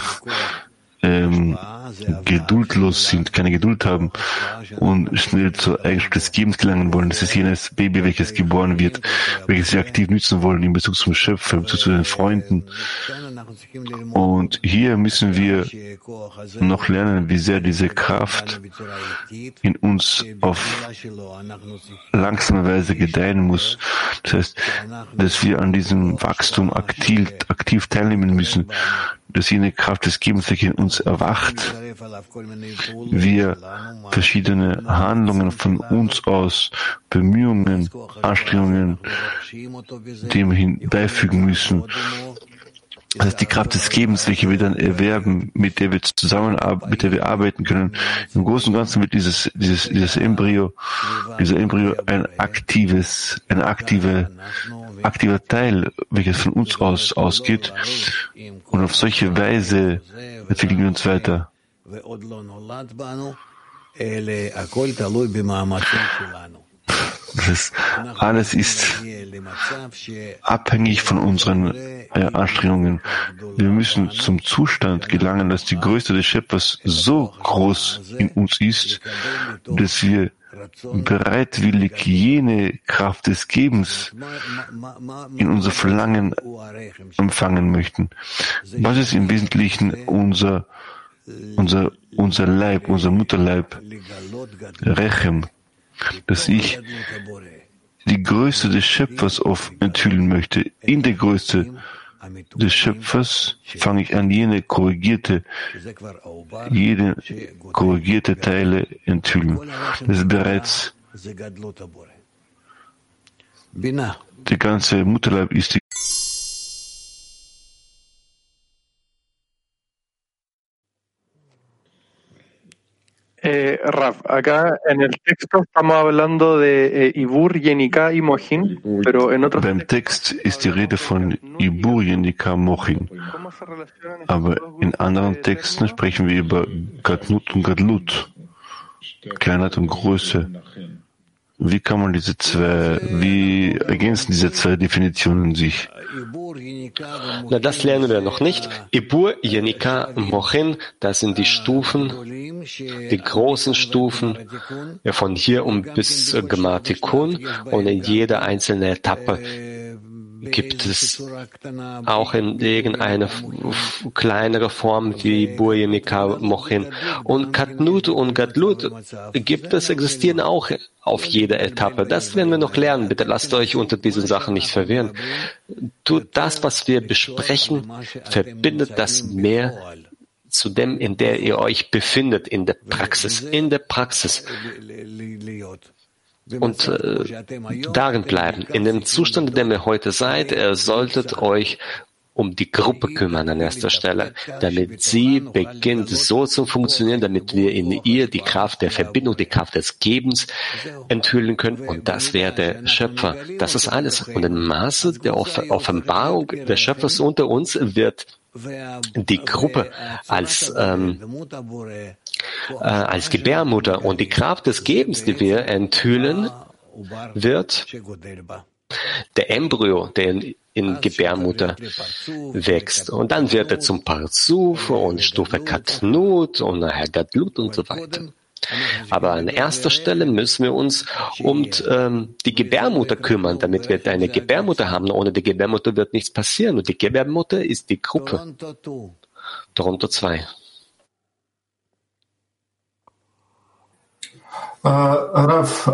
geduldlos sind, keine Geduld haben und schnell zur Eigenschaft des Gebens gelangen wollen. Das ist jenes Baby, welches geboren wird, welches wir aktiv nützen wollen in Bezug zum Schöpfer, in Bezug zu den Freunden. Und hier müssen wir noch lernen, wie sehr diese Kraft in uns auf langsame Weise gedeihen muss. Das heißt, dass wir an diesem Wachstum aktiv teilnehmen müssen, dass jene Kraft des Gebens in uns erwacht, wir verschiedene Handlungen von uns aus, Bemühungen, Anstrengungen dem hin beifügen müssen. Das ist die Kraft des Gebens, welche wir dann erwerben, mit der wir zusammenarbeiten, mit der wir arbeiten können. Im Großen und Ganzen wird dieser Embryo ein aktiver Teil, welches von uns ausgeht. Und auf solche Weise entwickeln wir uns weiter. Alles ist abhängig von unseren Anstrengungen. Wir müssen zum Zustand gelangen, dass die Größe des Schöpfers so groß in uns ist, dass wir bereitwillig jene Kraft des Gebens in unser Verlangen empfangen möchten. Was ist im Wesentlichen unser Leib, unser Mutterleib, Rechem, dass ich die Größe des Schöpfers enthüllen möchte. In der Größe des Schöpfers fange ich an, jede korrigierte Teile enthüllen. Das ist bereits der ganze Mutterleib ist die Raf, acá en el texto estamos hablando de Ibur, Yenika y Mohin, pero en otros Beim Text ist die Rede von Ibur, Yenika, Mochin. Aber in anderen Texten sprechen wir über Gadnut und Gadlut, Kleinheit und Größe. Wie ergänzen diese zwei Definitionen sich? Na, das lernen wir noch nicht. Ibur, Yenika, Mochin, das sind die Stufen, die großen Stufen, von hier bis Gematikun, und in jeder einzelnen Etappe gibt es auch in irgendeine kleinere Form wie Ibur, Yenika, Mochin. Und Katnut und Gadlut existieren auch auf jeder Etappe. Das werden wir noch lernen. Bitte lasst euch unter diesen Sachen nicht verwirren. Tut das, was wir besprechen, verbindet das mehr zu dem, in der ihr euch befindet, in der Praxis. Und darin bleiben. In dem Zustand, in dem ihr heute seid, ihr solltet euch um die Gruppe kümmern an erster Stelle, damit sie beginnt so zu funktionieren, damit wir in ihr die Kraft der Verbindung, die Kraft des Gebens enthüllen können. Und das wäre der Schöpfer. Das ist alles. Und im Maße der Offenbarung des Schöpfers unter uns wird die Gruppe als Gebärmutter und die Kraft des Gebens, die wir enthüllen, wird der Embryo, der in Gebärmutter wächst. Und dann wird er zum Parzuf und Stufe Katnut und nachher Gadlut und so weiter. Aber an erster Stelle müssen wir uns um die Gebärmutter kümmern, damit wir eine Gebärmutter haben. Ohne die Gebärmutter wird nichts passieren. Und die Gebärmutter ist die Gruppe. Toronto 2. Raf,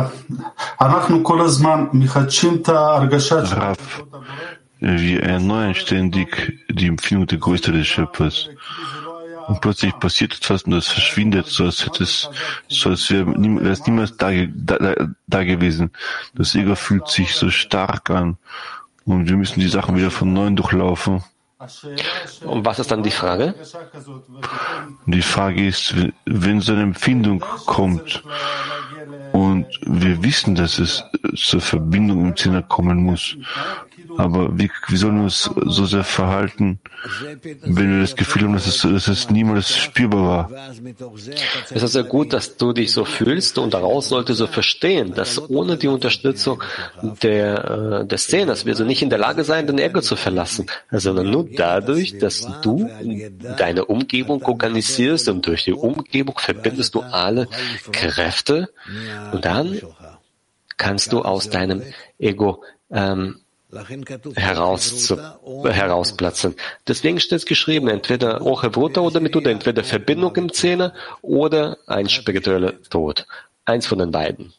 wir erneuern ständig die Empfindung der Größe des Schöpfers. Und plötzlich passiert etwas und es verschwindet, so als wäre es niemals da gewesen. Das Ego fühlt sich so stark an und wir müssen die Sachen wieder von neuem durchlaufen. Und was ist dann die Frage? Die Frage ist, wenn so eine Empfindung kommt und wir wissen, dass es zur Verbindung im Zehner kommen muss. Aber wie sollen wir uns so sehr verhalten, wenn wir das Gefühl haben, dass es niemals spürbar war? Es ist sehr gut, dass du dich so fühlst, und daraus solltest du verstehen, dass ohne die Unterstützung des Zehners wirst du nicht in der Lage sein, den Ego zu verlassen, sondern nur dadurch, dass du deine Umgebung organisierst, und durch die Umgebung verbindest du alle Kräfte, und dann kannst du aus deinem Ego herausplatzen. Deswegen steht es geschrieben, entweder Oche-Vrutta oder Mituda, entweder Verbindung im Zehner oder ein spiritueller Tod. Eins von den beiden.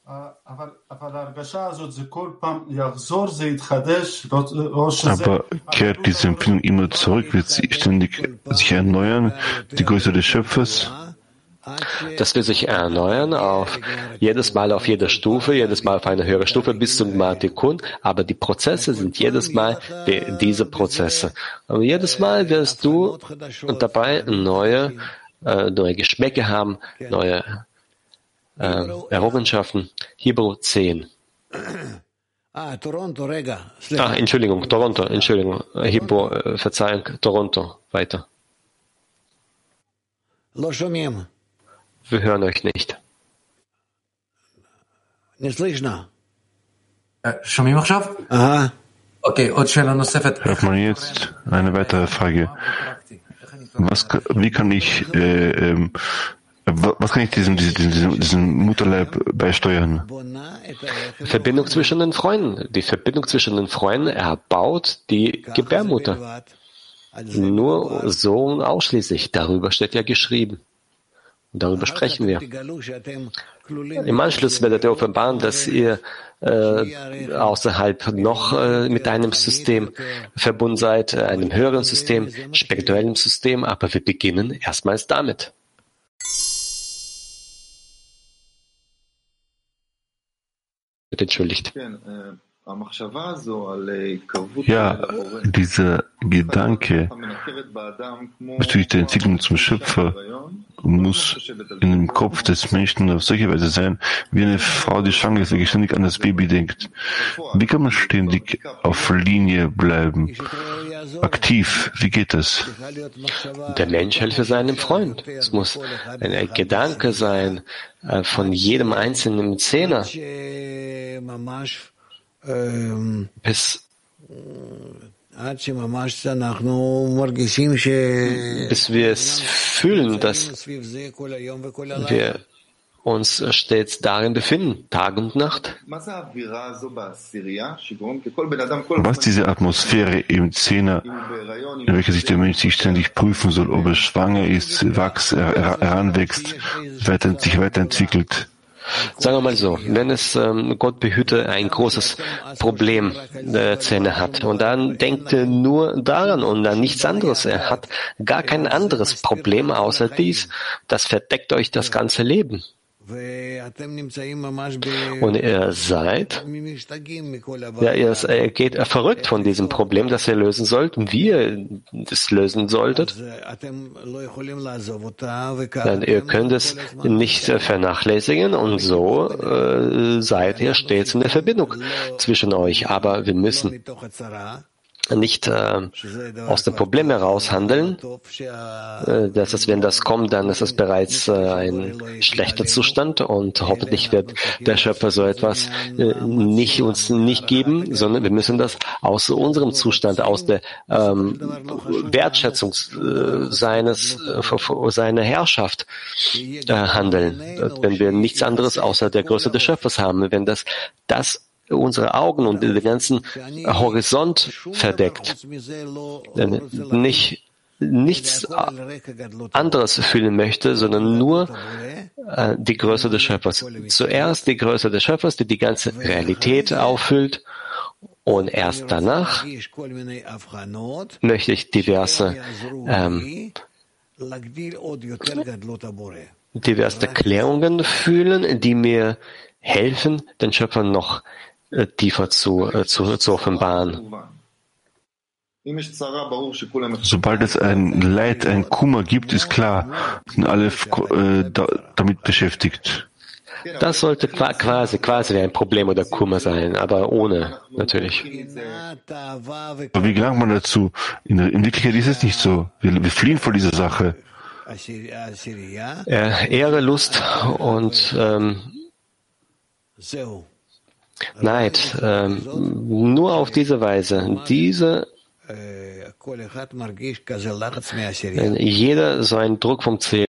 Aber kehrt diese Empfindung immer zurück, wird sie ständig sich erneuern, die Größe des Schöpfers? Das will sich erneuern jedes Mal auf jeder Stufe, jedes Mal auf eine höhere Stufe bis zum Matikun, aber die Prozesse sind jedes Mal diese Prozesse. Aber jedes Mal wirst du dabei neue Geschmäcke haben, neue Errungenschaften. Hebräer 10. Entschuldigung. Hebräer, Verzeihung, Toronto. Weiter. Wir hören euch nicht. Hört man jetzt? Eine weitere Frage. Was kann ich diesem Mutterleib beisteuern? Verbindung zwischen den Freunden. Die Verbindung zwischen den Freunden erbaut die Gebärmutter. Nur so und ausschließlich. Darüber steht ja geschrieben. Und darüber sprechen wir. Im Anschluss werdet ihr offenbaren, dass ihr außerhalb noch mit einem System verbunden seid, einem höheren System, spirituellen System, aber wir beginnen erstmals damit. Bitte entschuldigt. Ja, dieser Gedanke bezüglich der Entwicklung zum Schöpfer muss in dem Kopf des Menschen auf solche Weise sein, wie eine Frau, die schwanger ist, die ständig an das Baby denkt. Wie kann man ständig auf Linie bleiben? Aktiv, wie geht das? Der Mensch helfe seinem Freund. Es muss ein Gedanke sein von jedem einzelnen Zehner. Bis wir es fühlen, dass wir uns stets darin befinden, Tag und Nacht. Was diese Atmosphäre im Zehner, in welcher sich der Mensch sich ständig prüfen soll, ob er schwanger ist, heranwächst, sich weiterentwickelt? Sagen wir mal so, wenn es Gott behüte ein großes Problem der Zähne hat und dann denkt er nur daran und an nichts anderes. Er hat gar kein anderes Problem außer dies. Das verdeckt euch das ganze Leben. Und ihr seid, ihr geht verrückt von diesem Problem, das ihr lösen sollt, wie ihr es lösen solltet. Dann ihr könnt es nicht vernachlässigen und so seid ihr stets in der Verbindung zwischen euch. Aber wir müssen nicht aus dem Problem heraus handeln. Das ist, wenn das kommt, dann ist es bereits ein schlechter Zustand und hoffentlich wird der Schöpfer so etwas uns nicht geben, sondern wir müssen das aus unserem Zustand, aus der Wertschätzung seiner Herrschaft handeln. Wenn wir nichts anderes außer der Größe des Schöpfers haben, wenn das unsere Augen und den ganzen Horizont verdeckt, denn nichts anderes fühlen möchte, sondern nur die Größe des Schöpfers. Zuerst die Größe des Schöpfers, die die ganze Realität auffüllt, und erst danach möchte ich diverse Erklärungen fühlen, die mir helfen, den Schöpfer noch tiefer zu offenbaren. Sobald es ein Leid, ein Kummer gibt, ist klar, sind alle damit beschäftigt. Das sollte quasi wie ein Problem oder Kummer sein, aber ohne, natürlich. Aber wie gelangt man dazu? In Wirklichkeit ist es nicht so. Wir fliehen vor dieser Sache. Ehre, Lust und Neid. Nur auf diese Weise. Jeder so einen Druck vom Ziel.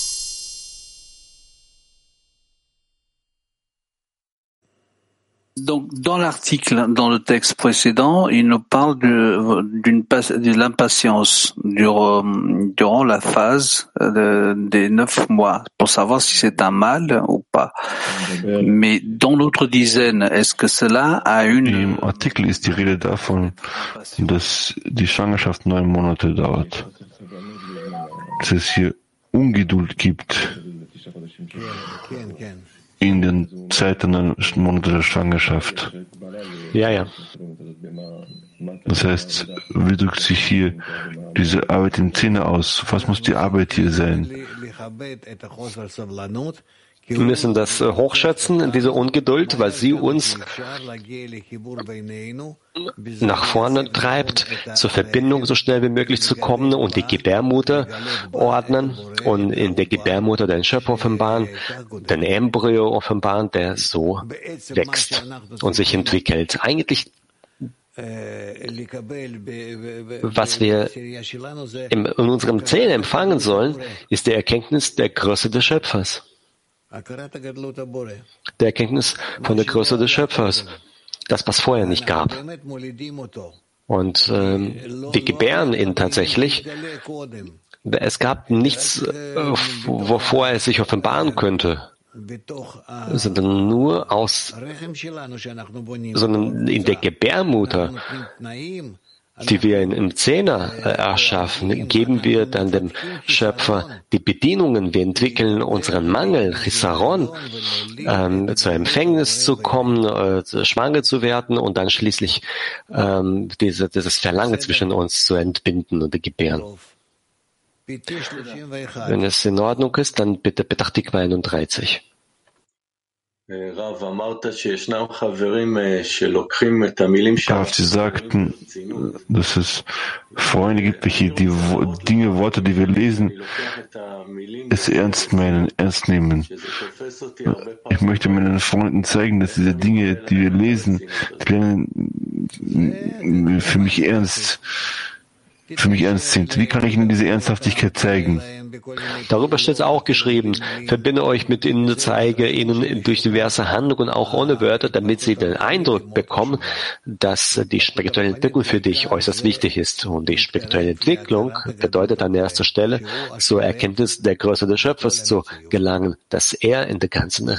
Donc, dans l'article, dans le texte précédent, il nous parle de l'impatience durant la phase des 9 mois, pour savoir si c'est un mal ou pas. Mais dans l'autre dizaine, est-ce que cela a une... Im Artikel ist die Rede davon, dass die Schwangerschaft 9 Monate dauert. Dass es hier Ungeduld gibt in den Zeiten der Monate der Schwangerschaft. Ja. Das heißt, wie drückt sich hier diese Arbeit im Zehner aus? Was muss die Arbeit hier sein? Wir müssen das hochschätzen, diese Ungeduld, weil sie uns nach vorne treibt, zur Verbindung so schnell wie möglich zu kommen und die Gebärmutter ordnen und in der Gebärmutter den Schöpfer offenbaren, den Embryo offenbaren, der so wächst und sich entwickelt. Eigentlich, was wir in unserem Zehner empfangen sollen, ist die Erkenntnis der Größe des Schöpfers. Der Erkenntnis von der Größe des Schöpfers, das, was vorher nicht gab. Und wir gebären ihn tatsächlich. Es gab nichts, wovor er sich offenbaren könnte, sondern sondern in der Gebärmutter, die wir im Zehner erschaffen, geben wir dann dem Schöpfer die Bedingungen. Wir entwickeln unseren Mangel, Chisaron, zur Empfängnis zu kommen, schwanger zu werden und dann schließlich dieses Verlangen zwischen uns zu entbinden und gebären. Wenn es in Ordnung ist, dann bitte Petachtikwa 31. Rav, Sie sagten, dass es Freunde gibt, welche die Worte, die wir lesen, es ernst nehmen. Ich möchte meinen Freunden zeigen, dass diese Dinge, die wir lesen, für mich ernst sind. Wie kann ich Ihnen diese Ernsthaftigkeit zeigen? Darüber steht es auch geschrieben, verbinde euch mit ihnen, zeige ihnen durch diverse Handlungen, auch ohne Wörter, damit sie den Eindruck bekommen, dass die spirituelle Entwicklung für dich äußerst wichtig ist. Und die spirituelle Entwicklung bedeutet an erster Stelle, zur Erkenntnis der Größe des Schöpfers zu gelangen, dass er in der ganzen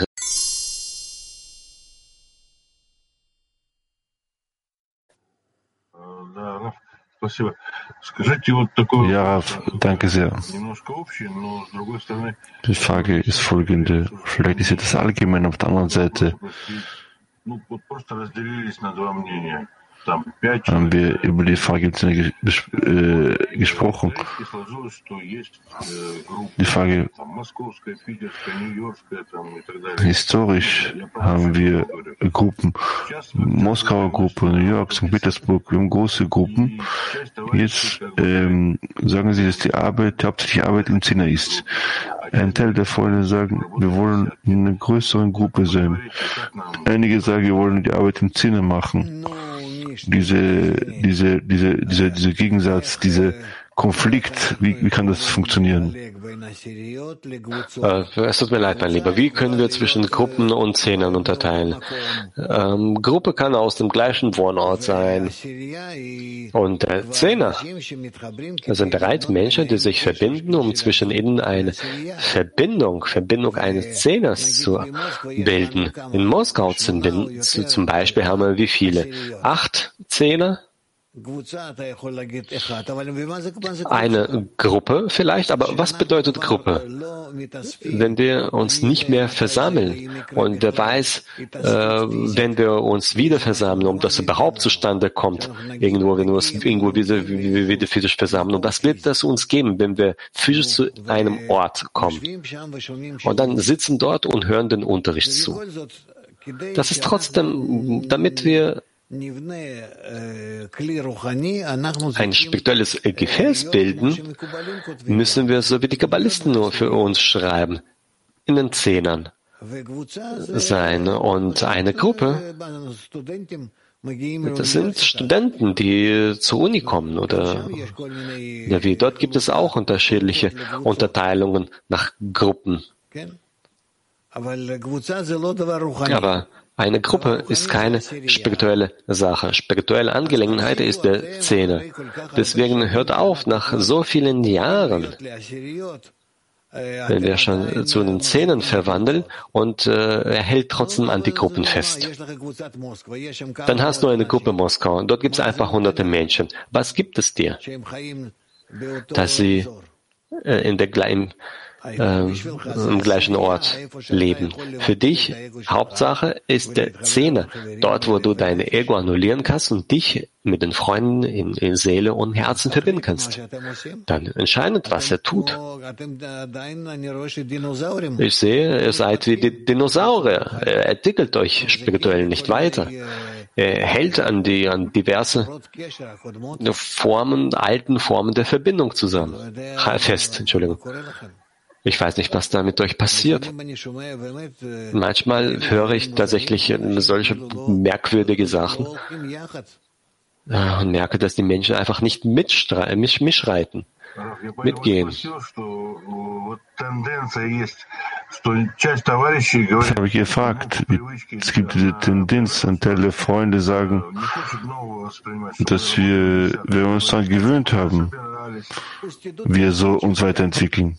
Ja, Rav, danke sehr. Die Frage ist folgende. Vielleicht ist das allgemein auf der anderen Seite. Haben wir über die Frage gesprochen. Die Frage, historisch haben wir Gruppen, Moskauer Gruppe, New York, St. Petersburg, wir haben große Gruppen. Jetzt sagen sie, dass die hauptsächliche Arbeit im Zehner ist. Ein Teil der Freunde sagen, wir wollen in einer größeren Gruppe sein. Einige sagen, wir wollen die Arbeit im Zehner machen. Dieser Gegensatz, dieser Konflikt, wie kann das funktionieren? Es tut mir leid, mein Lieber. Wie können wir zwischen Gruppen und Zehnern unterteilen? Gruppe kann aus dem gleichen Wohnort sein. Und der Zehner, das sind bereits Menschen, die sich verbinden, um zwischen ihnen eine Verbindung eines Zehners zu bilden. In Moskau zum Beispiel haben wir wie viele? 8 Zehner? Eine Gruppe vielleicht, aber was bedeutet Gruppe? Wenn wir uns nicht mehr versammeln und wer weiß, wenn wir uns wieder versammeln, ob das überhaupt zustande kommt, irgendwo, wenn wir uns irgendwo wieder physisch versammeln. Und was wird das uns geben, wenn wir physisch zu einem Ort kommen und dann sitzen dort und hören den Unterricht zu? Das ist trotzdem, damit wir ein spirituelles Gefäß bilden, müssen wir so wie die Kabbalisten nur für uns schreiben, in den Zehnern sein. Und eine Gruppe, das sind Studenten, die zur Uni kommen oder ja, wie dort gibt es auch unterschiedliche Unterteilungen nach Gruppen. Aber eine Gruppe ist keine spirituelle Sache. Spirituelle Angelegenheit ist der Zehner. Deswegen hört auf, nach so vielen Jahren, wenn wir schon zu den Zehnern verwandeln und er hält trotzdem an die Gruppen fest. Dann hast du eine Gruppe Moskau und dort gibt es einfach hunderte Menschen. Was gibt es dir? Dass sie im gleichen Ort leben. Für dich, Hauptsache ist der Zehner, dort, wo du dein Ego annullieren kannst und dich mit den Freunden in Seele und Herzen verbinden kannst. Dann entscheidend, was er tut. Ich sehe, ihr seid wie die Dinosaurier. Er entwickelt euch spirituell nicht weiter. Er hält an diverse alten Formen der Verbindung zusammen. Fest, Entschuldigung. Ich weiß nicht, was da mit euch passiert. Manchmal höre ich tatsächlich solche merkwürdige Sachen und merke, dass die Menschen einfach nicht mitschreiten, mitgehen. Das habe ich gefragt. Es gibt diese Tendenz, ein Teil der Freunde sagen, dass wir uns daran gewöhnt haben, wir so uns weiterentwickeln.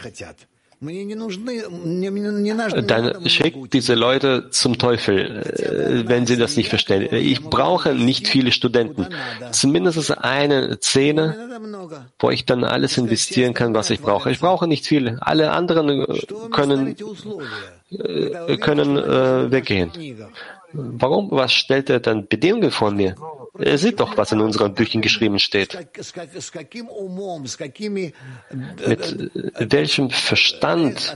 Dann schickt diese Leute zum Teufel, wenn sie das nicht verstehen. Ich brauche nicht viele Studenten. Zumindest eine Szene, wo ich dann alles investieren kann, was ich brauche. Ich brauche nicht viele. Alle anderen können weggehen. Warum? Was stellt er dann Bedingungen vor mir? Er sieht doch, was in unseren Büchern geschrieben steht. Mit welchem Verstand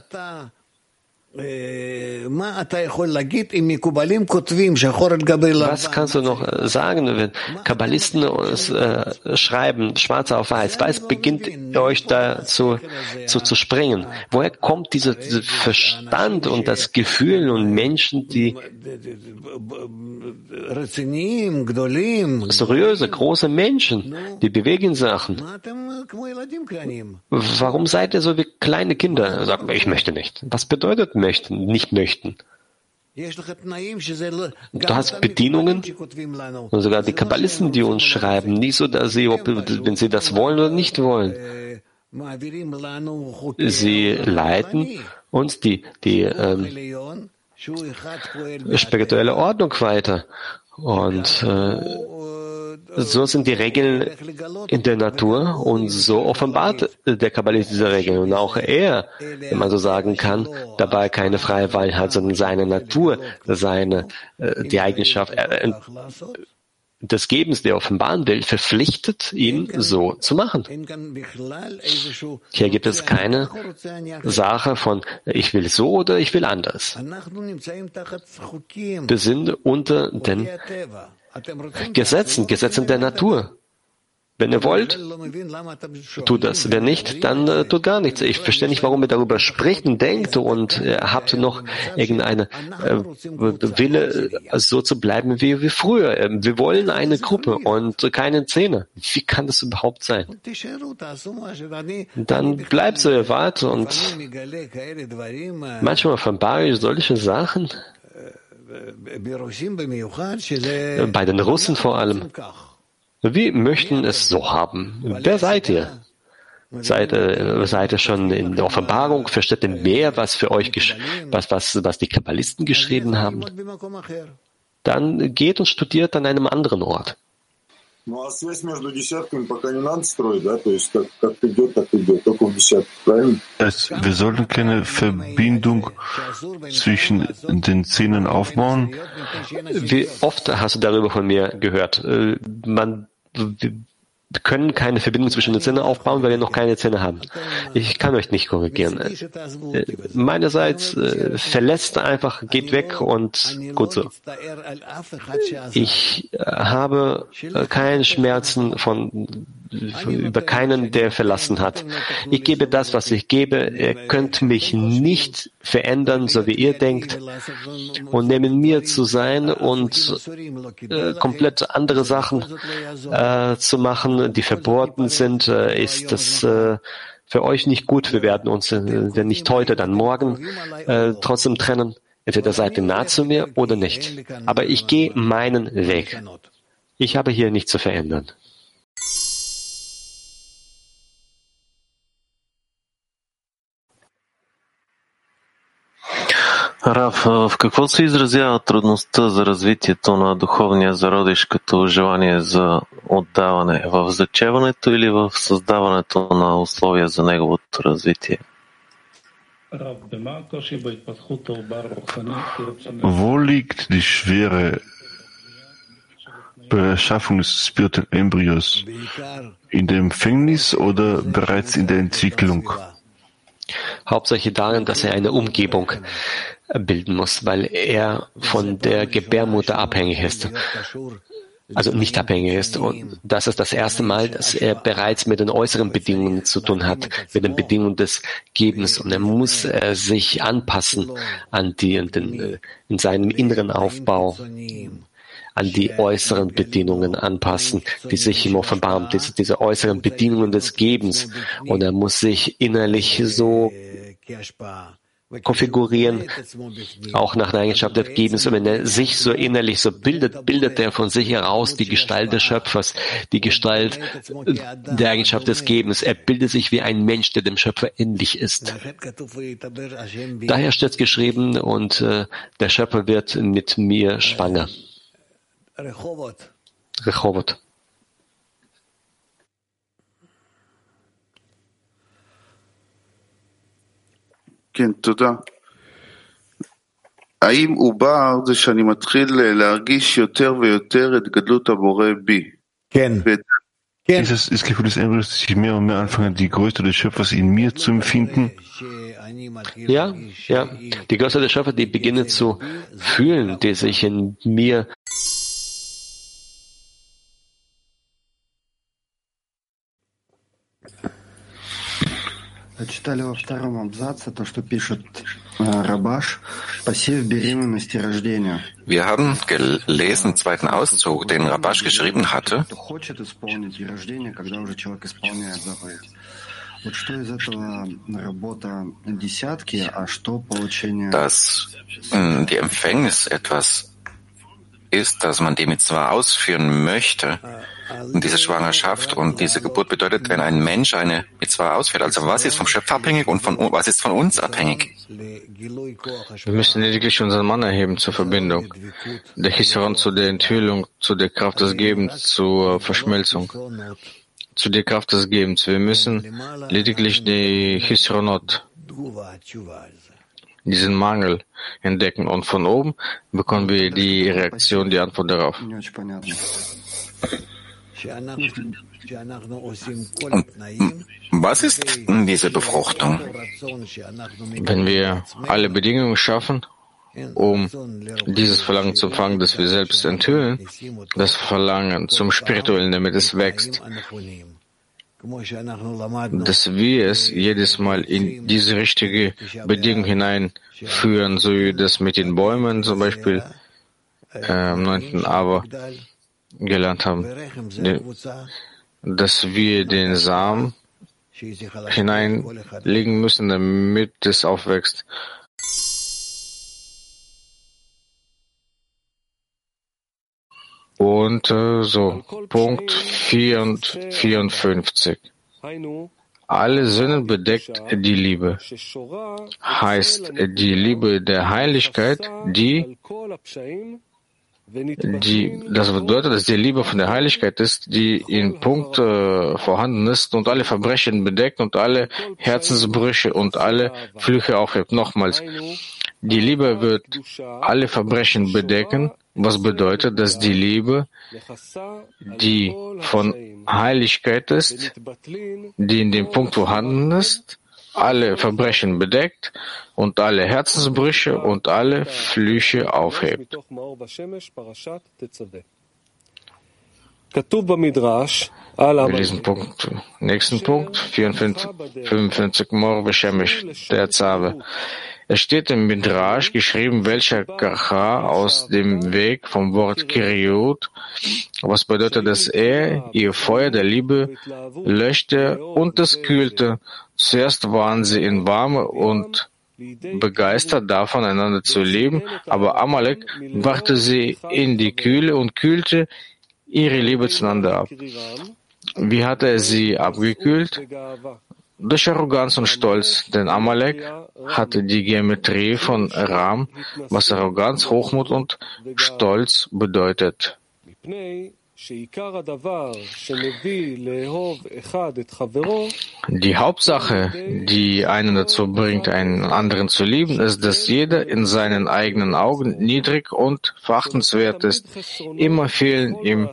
was kannst du noch sagen, wenn Kabbalisten schreiben, schwarz auf weiß? Weiß beginnt euch dazu zu springen. Woher kommt dieser Verstand und das Gefühl und Menschen, die seriöse, große Menschen, die bewegen Sachen? Warum seid ihr so wie kleine Kinder? Sagt man, ich möchte nicht. Was bedeutet möchten, nicht möchten? Du hast Bedingungen und sogar die Kabbalisten, die uns schreiben, nicht so, dass sie, wenn sie das wollen oder nicht wollen. Sie leiten uns die spirituelle Ordnung weiter. Und so sind die Regeln in der Natur und so offenbart der Kabbalist diese Regeln. Und auch er, wenn man so sagen kann, dabei keine freie Wahl hat, sondern seine Natur, die Eigenschaft des Gebens, der offenbaren will, verpflichtet ihn so zu machen. Hier gibt es keine Sache von ich will so oder ich will anders. Wir sind unter den Gesetzen der Natur. Wenn ihr wollt, tut das. Wenn nicht, dann tut gar nichts. Ich verstehe nicht, warum ihr darüber spricht und denkt und habt noch irgendeine Wille, so zu bleiben wie früher. Wir wollen eine Gruppe und keine Zehner. Wie kann das überhaupt sein? Dann bleibt so, ihr wart und manchmal offenbare ich solche Sachen. Bei den Russen vor allem. Wir möchten es so haben. Wer seid ihr? Seid ihr schon in der Offenbarung? Versteht ihr mehr, was für euch, was die Kabbalisten geschrieben haben? Dann geht und studiert an einem anderen Ort. Ну а связь между десятками пока не надо строить, да? То есть как идет, так идет, только в десятке, правильно? Wir sollten keine Verbindung zwischen den Zehnen aufbauen. Wie oft hast du darüber von mir gehört? Wir können keine Verbindung zwischen den Zähnen aufbauen, weil wir noch keine Zähne haben. Ich kann euch nicht korrigieren. Meinerseits verlässt einfach, geht weg und gut so. Ich habe keinen Schmerzen über keinen, der verlassen hat. Ich gebe das, was ich gebe. Ihr könnt mich nicht verändern, so wie ihr denkt. Und neben mir zu sein und komplett andere Sachen zu machen, die verboten sind, ist das für euch nicht gut. Wir werden uns, wenn nicht heute, dann morgen trotzdem trennen. Entweder seid ihr nah zu mir oder nicht. Aber ich gehe meinen Weg. Ich habe hier nichts zu verändern. Раф, в какво се изразява трудността за развитието на духовния зародиш като желание за отдаване? В зачеването или в създаването на условия за неговото развитие? Wo liegt die Schwere bei der Erschaffung des spirituellen Embryos? In der Empfängnis oder bereits in der Entwicklung? Hauptsächlich darin, dass er eine Umgebung bilden muss, weil er von der Gebärmutter abhängig ist. Also nicht abhängig ist. Und das ist das erste Mal, dass er bereits mit den äußeren Bedingungen zu tun hat, mit den Bedingungen des Gebens. Und er muss sich anpassen an in seinem inneren Aufbau, an die äußeren Bedingungen anpassen, die sich ihm offenbaren, diese äußeren Bedingungen des Gebens. Und er muss sich innerlich so konfigurieren, auch nach der Eigenschaft des Gebens. Und wenn er sich so innerlich so bildet er von sich heraus die Gestalt des Schöpfers, die Gestalt der Eigenschaft des Gebens. Er bildet sich wie ein Mensch, der dem Schöpfer ähnlich ist. Daher steht es geschrieben, und der Schöpfer wird mit mir schwanger. Rehovot. כן, תודה. האם עובר זה שאני מתחיל להרגיש יותר ויותר את גדלות הבורא בי? כן. Dieses Gefühl des Embryos, dass ich mehr und mehr anfange, die Größe des Schöpfers in mir zu empfinden? Ja. Die Größe des Schöpfers, die beginne zu fühlen, die sich in mir Читали во втором абзаце то, что пишет Рабаш, посев беременности рождения. Wir haben gelesen im zweiten Auszug, den Rabash geschrieben hatte, Хочет исполнить и рождение, когда уже человек исполняет заповедь. Вот что из этого работа десятки, а что получение... dass die Empfängnis etwas ist, dass man die Mitzvah ausführen möchte. Und diese Schwangerschaft und diese Geburt bedeutet, wenn ein Mensch eine Mitzvah ausführt. Also was ist vom Schöpfer abhängig und was ist von uns abhängig? Wir müssen lediglich unseren Mann erheben zur Verbindung. Der Hisron zu der Enthüllung, zu der Kraft des Gebens, zur Verschmelzung, zu der Kraft des Gebens. Wir müssen lediglich die Hisronot, diesen Mangel entdecken. Und von oben bekommen wir die Reaktion, die Antwort darauf. Und was ist diese Befruchtung? Wenn wir alle Bedingungen schaffen, um dieses Verlangen zu empfangen, das wir selbst enthüllen, das Verlangen zum Spirituellen, damit es wächst, dass wir es jedes Mal in diese richtige Bedingung hineinführen, so wie das mit den Bäumen zum Beispiel am 9. Aber gelernt haben, dass wir den Samen hineinlegen müssen, damit es aufwächst. Und Punkt 54. Alle Sünden bedeckt die Liebe. Heißt die Liebe der Heiligkeit, die Das bedeutet, dass die Liebe von der Heiligkeit ist, die in Punkt vorhanden ist und alle Verbrechen bedeckt und alle Herzensbrüche und alle Flüche aufhebt. Nochmals, die Liebe wird alle Verbrechen bedecken, was bedeutet, dass die Liebe, die von Heiligkeit ist, die in dem Punkt vorhanden ist, alle Verbrechen bedeckt und alle Herzensbrüche und alle Flüche aufhebt. Wir lesen nächsten Punkt, 55 Mor Beshemesh, der Zave. Es steht im Midrash geschrieben, welcher Karcha aus dem Weg vom Wort Kiriut, was bedeutet, dass er ihr Feuer der Liebe löschte und es kühlte. Zuerst waren sie in Warme und begeistert davon, einander zu lieben, aber Amalek brachte sie in die Kühle und kühlte ihre Liebe zueinander ab. Wie hat er sie abgekühlt? Durch Arroganz und Stolz, denn Amalek hatte die Geometrie von Ram, was Arroganz, Hochmut und Stolz bedeutet. Die Hauptsache, die einen dazu bringt, einen anderen zu lieben, ist, dass jeder in seinen eigenen Augen niedrig und verachtenswert ist. Immer fehlen ihm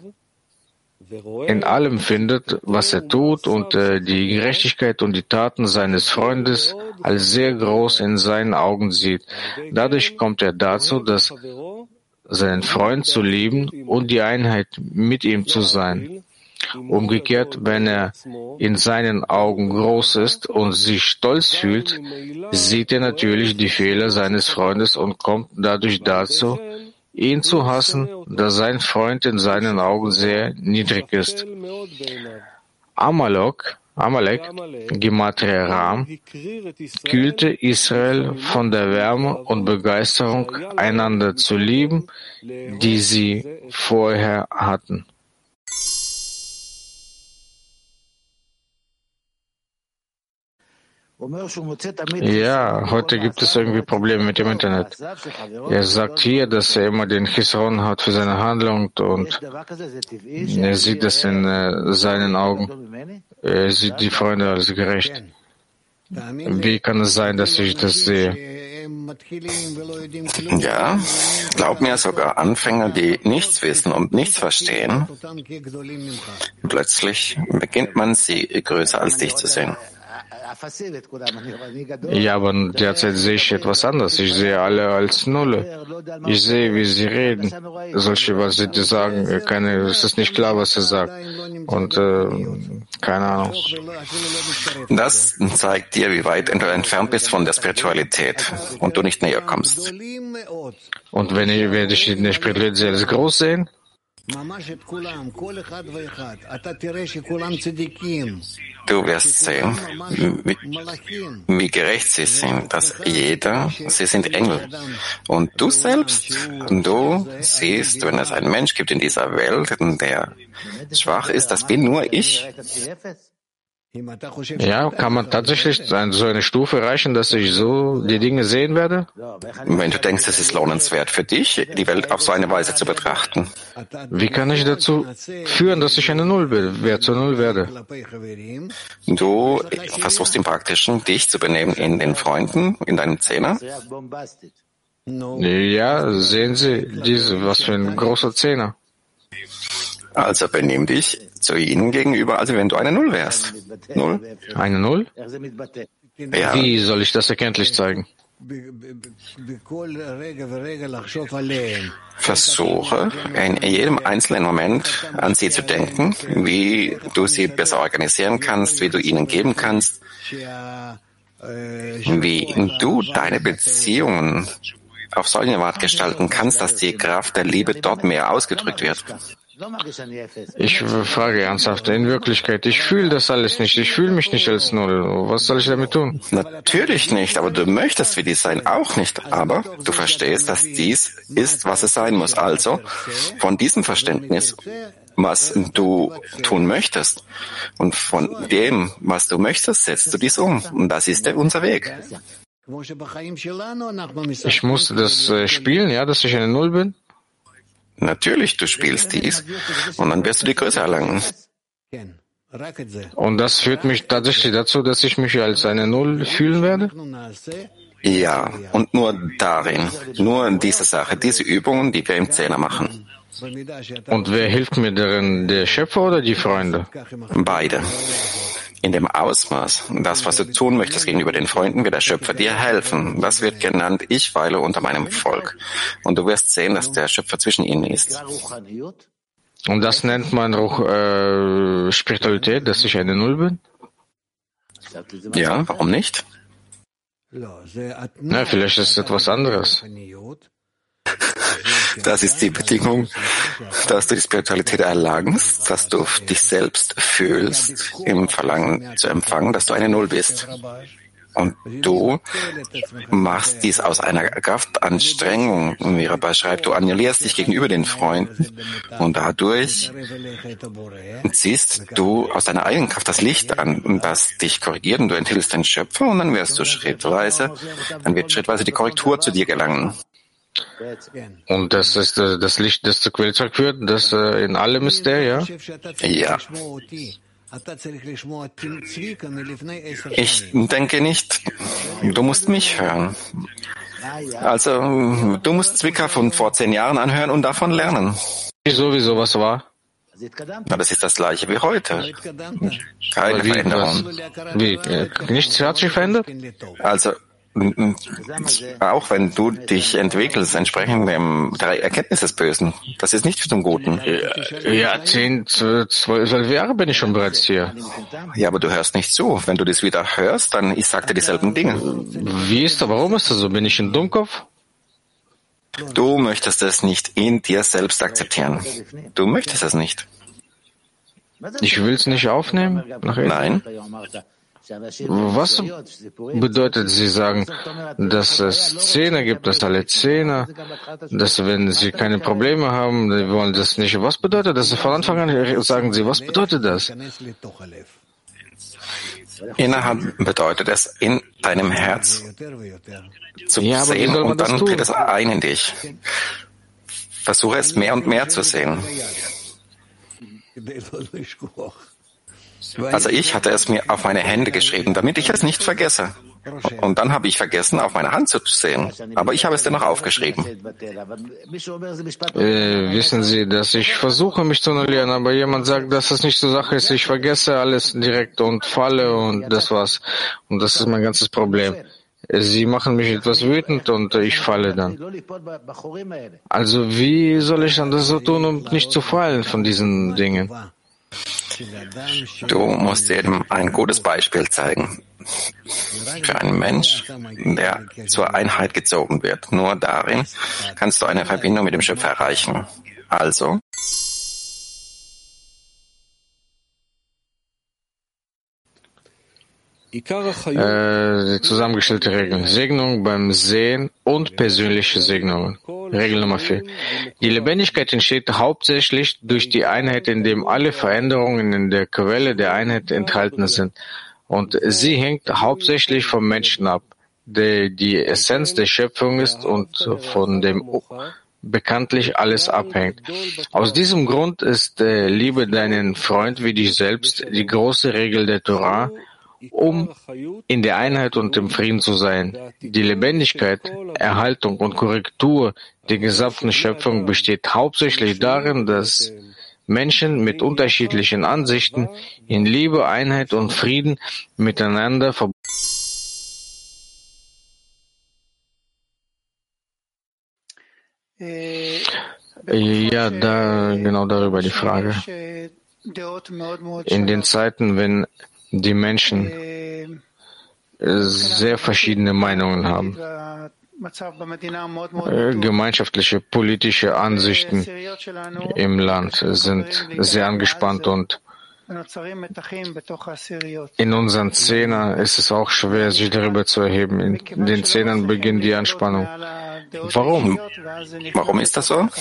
in allem findet, was er tut, und die Gerechtigkeit und die Taten seines Freundes als sehr groß in seinen Augen sieht. Dadurch kommt er dazu, dass seinen Freund zu lieben und die Einheit mit ihm zu sein. Umgekehrt, wenn er in seinen Augen groß ist und sich stolz fühlt, sieht er natürlich die Fehler seines Freundes und kommt dadurch dazu, ihn zu hassen, da sein Freund in seinen Augen sehr niedrig ist. Amalek, Gematria Ram, kühlte Israel von der Wärme und Begeisterung, einander zu lieben, die sie vorher hatten. Ja, heute gibt es irgendwie Probleme mit dem Internet. Er sagt hier, dass er immer den Chisron hat für seine Handlung und er sieht das in seinen Augen. Er sieht die Freunde als gerecht. Wie kann es sein, dass ich das sehe? Ja, glaub mir, sogar Anfänger, die nichts wissen und nichts verstehen, plötzlich beginnt man sie größer als dich zu sehen. Ja, aber derzeit sehe ich etwas anderes. Ich sehe alle als Nulle. Ich sehe, wie sie reden. Solche, was sie sagen, es ist nicht klar, was sie sagen. Und keine Ahnung. Das zeigt dir, wie weit du entfernt bist von der Spiritualität und du nicht näher kommst. Und werde ich in der Spiritualität sehr groß sehen? Du wirst sehen, wie gerecht sie sind, dass sie sind Engel. Und du selbst, du siehst, wenn es einen Mensch gibt in dieser Welt, der schwach ist, das bin nur ich. Ja, kann man tatsächlich so eine Stufe erreichen, dass ich so die Dinge sehen werde? Wenn du denkst, es ist lohnenswert für dich, die Welt auf so eine Weise zu betrachten. Wie kann ich dazu führen, dass ich eine Null zu Null werde? Du versuchst im Praktischen, dich zu benehmen in den Freunden, in deinem Zehner. Ja, sehen Sie, was für ein großer Zehner. Also benimm dich zu ihnen gegenüber, also wenn du eine Null wärst. Null? Eine Null? Ja. Wie soll ich das erkenntlich zeigen? Versuche in jedem einzelnen Moment an sie zu denken, wie du sie besser organisieren kannst, wie du ihnen geben kannst, wie du deine Beziehungen auf solche Art gestalten kannst, dass die Kraft der Liebe dort mehr ausgedrückt wird. Ich frage ernsthaft, in Wirklichkeit, ich fühle das alles nicht, ich fühle mich nicht als Null. Was soll ich damit tun? Natürlich nicht, aber du möchtest wie dies sein auch nicht. Aber du verstehst, dass dies ist, was es sein muss. Also, von diesem Verständnis, was du tun möchtest und von dem, was du möchtest, setzt du dies um. Und das ist unser Weg. Ich musste das spielen, ja, dass ich eine Null bin? Natürlich, du spielst dies und dann wirst du die Größe erlangen. Und das führt mich tatsächlich dazu, dass ich mich als eine Null fühlen werde? Ja, und nur darin, nur in dieser Sache, diese Übungen, die wir im Zehner machen. Und wer hilft mir darin, der Schöpfer oder die Freunde? Beide. In dem Ausmaß, das, was du tun möchtest gegenüber den Freunden, wird der Schöpfer dir helfen. Das wird genannt, ich weile unter meinem Volk. Und du wirst sehen, dass der Schöpfer zwischen ihnen ist. Und das nennt man auch Spiritualität, dass ich eine Null bin? Ja, warum nicht? Na, vielleicht ist es etwas anderes. Das ist die Bedingung, dass du die Spiritualität erlangst, dass du dich selbst fühlst, im Verlangen zu empfangen, dass du eine Null bist. Und du machst dies aus einer Kraftanstrengung. Wie Rabbi schreibt, du annulierst dich gegenüber den Freunden und dadurch ziehst du aus deiner eigenen Kraft das Licht an, das dich korrigiert und du enthältst den Schöpfer und dann wird schrittweise die Korrektur zu dir gelangen. Und das ist das Licht, das zur Quelle zurückführt, das in allem ist der, ja? Ja. Ich denke nicht. Du musst mich hören. Also, du musst Zwicker von vor 10 Jahren anhören und davon lernen. Sowieso, was war? Na, das ist das Gleiche wie heute. Keine Veränderung. Wie? Nichts hat sich verändert? Also, auch wenn du dich entwickelst, entsprechend der Erkenntnis des Bösen. Das ist nicht zum Guten. Ja, 10, 12 Jahre bin ich schon bereits hier. Ja, aber du hörst nicht zu. Wenn du das wieder hörst, dann ich sagte dieselben Dinge. Warum ist das so? Bin ich ein Dummkopf? Du möchtest es nicht in dir selbst akzeptieren. Du möchtest es nicht. Ich will es nicht aufnehmen? Nein. Was bedeutet, Sie sagen, dass es Zehner gibt, dass alle Zehner, dass wenn Sie keine Probleme haben, Sie wollen das nicht. Was bedeutet das? Von Anfang an sagen Sie, was bedeutet das? Innerhalb bedeutet es, in deinem Herz zu sehen und dann tritt es ein in dich. Versuche es mehr und mehr zu sehen. Also ich hatte es mir auf meine Hände geschrieben, damit ich es nicht vergesse. Und dann habe ich vergessen, auf meine Hand zu sehen. Aber ich habe es dennoch aufgeschrieben. Wissen Sie, dass ich versuche, mich zu annullieren, aber jemand sagt, dass das nicht so Sache ist. Ich vergesse alles direkt und falle und das war's. Und das ist mein ganzes Problem. Sie machen mich etwas wütend und ich falle dann. Also wie soll ich dann das so tun, um nicht zu fallen von diesen Dingen? Du musst jedem ein gutes Beispiel zeigen. Für einen Mensch, der zur Einheit gezogen wird. Nur darin kannst du eine Verbindung mit dem Schöpfer erreichen. Also, zusammengestellte Regeln. Segnung beim Sehen und persönliche Segnungen. Regel Nummer 4. Die Lebendigkeit entsteht hauptsächlich durch die Einheit, in dem alle Veränderungen in der Quelle der Einheit enthalten sind. Und sie hängt hauptsächlich vom Menschen ab, der die Essenz der Schöpfung ist und von dem bekanntlich alles abhängt. Aus diesem Grund ist Liebe deinen Freund wie dich selbst die große Regel der Torah, um in der Einheit und im Frieden zu sein. Die Lebendigkeit, Erhaltung und Korrektur der gesamten Schöpfung besteht hauptsächlich darin, dass Menschen mit unterschiedlichen Ansichten in Liebe, Einheit und Frieden miteinander verbunden. Ja, genau darüber die Frage. In den Zeiten, wenn die Menschen sehr verschiedene Meinungen haben, gemeinschaftliche politische Ansichten im Land sind sehr angespannt und in unseren Zehner ist es auch schwer, sich darüber zu erheben. In den Zehnern beginnt die Anspannung. Warum? Warum ist das so?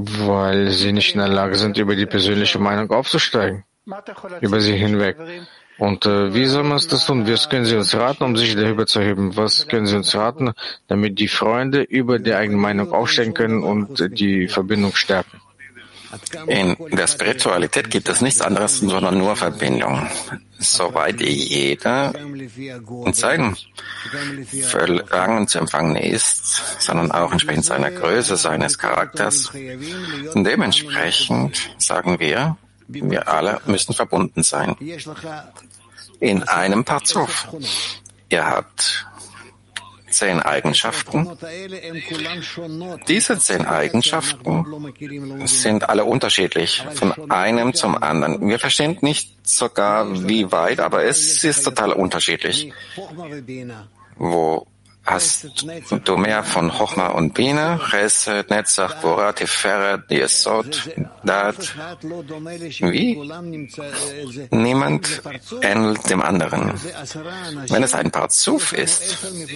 Weil sie nicht in der Lage sind, über die persönliche Meinung aufzusteigen, über sie hinweg. Und wie soll man das tun? Was können Sie uns raten, um sich darüber zu erheben? Was können Sie uns raten, damit die Freunde über die eigene Meinung aufstehen können und die Verbindung stärken? In der Spiritualität gibt es nichts anderes, sondern nur Verbindung. Soweit jeder in seinen Verlangen zu empfangen ist, sondern auch entsprechend seiner Größe, seines Charakters. Und dementsprechend sagen wir alle müssen verbunden sein. In einem Parzuf. Ihr habt 10 Eigenschaften. Diese 10 Eigenschaften sind alle unterschiedlich, von einem zum anderen. Wir verstehen nicht sogar wie weit, aber es ist total unterschiedlich. Wo hast du mehr von Chochma und Bina, Chesed, Netzach, Gvura, Tiferet, Yesod, Dat? Wie? Niemand ähnelt dem anderen. Wenn es ein Parzuf ist,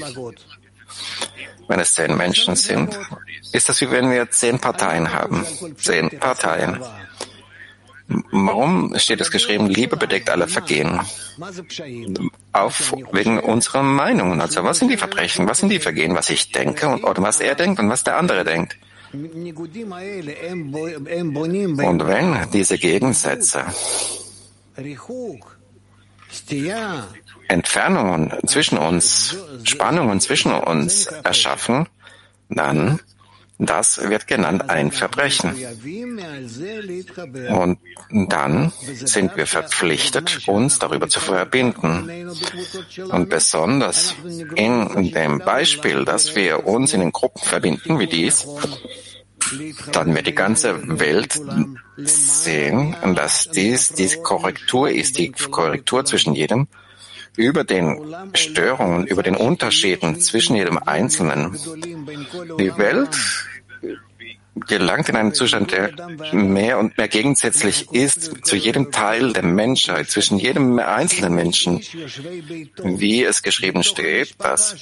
wenn es 10 Menschen sind, ist das wie wenn wir 10 Parteien haben. 10 Parteien. Warum steht es geschrieben, Liebe bedeckt alle Vergehen? Wegen unserer Meinungen. Also was sind die Verbrechen, was sind die Vergehen, was ich denke oder was er denkt und was der andere denkt? Und wenn diese Gegensätze Entfernungen zwischen uns, Spannungen zwischen uns erschaffen, dann das wird genannt ein Verbrechen. Und dann sind wir verpflichtet, uns darüber zu verbinden. Und besonders in dem Beispiel, dass wir uns in den Gruppen verbinden wie dies, dann wird die ganze Welt sehen, dass dies die Korrektur ist, die Korrektur zwischen jedem, über den Störungen, über den Unterschieden zwischen jedem Einzelnen. Die Welt gelangt in einen Zustand, der mehr und mehr gegensätzlich ist zu jedem Teil der Menschheit, zwischen jedem einzelnen Menschen. Wie es geschrieben steht, dass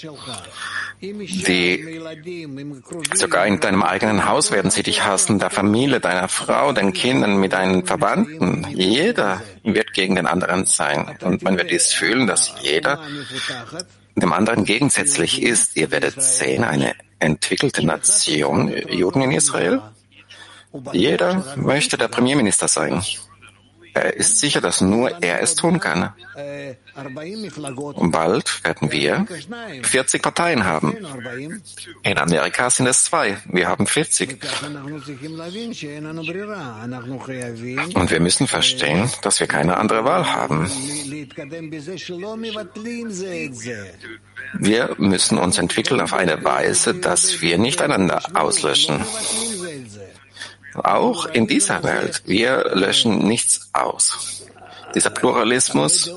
sogar in deinem eigenen Haus werden sie dich hassen, der Familie, deiner Frau, den Kindern, mit deinen Verwandten. Jeder wird gegen den anderen sein. Und man wird dies fühlen, dass jeder dem anderen gegensätzlich ist. Ihr werdet sehen, eine entwickelte Nation, Juden in Israel. Jeder möchte der Premierminister sein. Er ist sicher, dass nur er es tun kann. Und bald werden wir 40 Parteien haben. In Amerika sind es 2. Wir haben 40. Und wir müssen verstehen, dass wir keine andere Wahl haben. Wir müssen uns entwickeln auf eine Weise, dass wir nicht einander auslöschen. Auch in dieser Welt, wir löschen nichts aus. Dieser Pluralismus,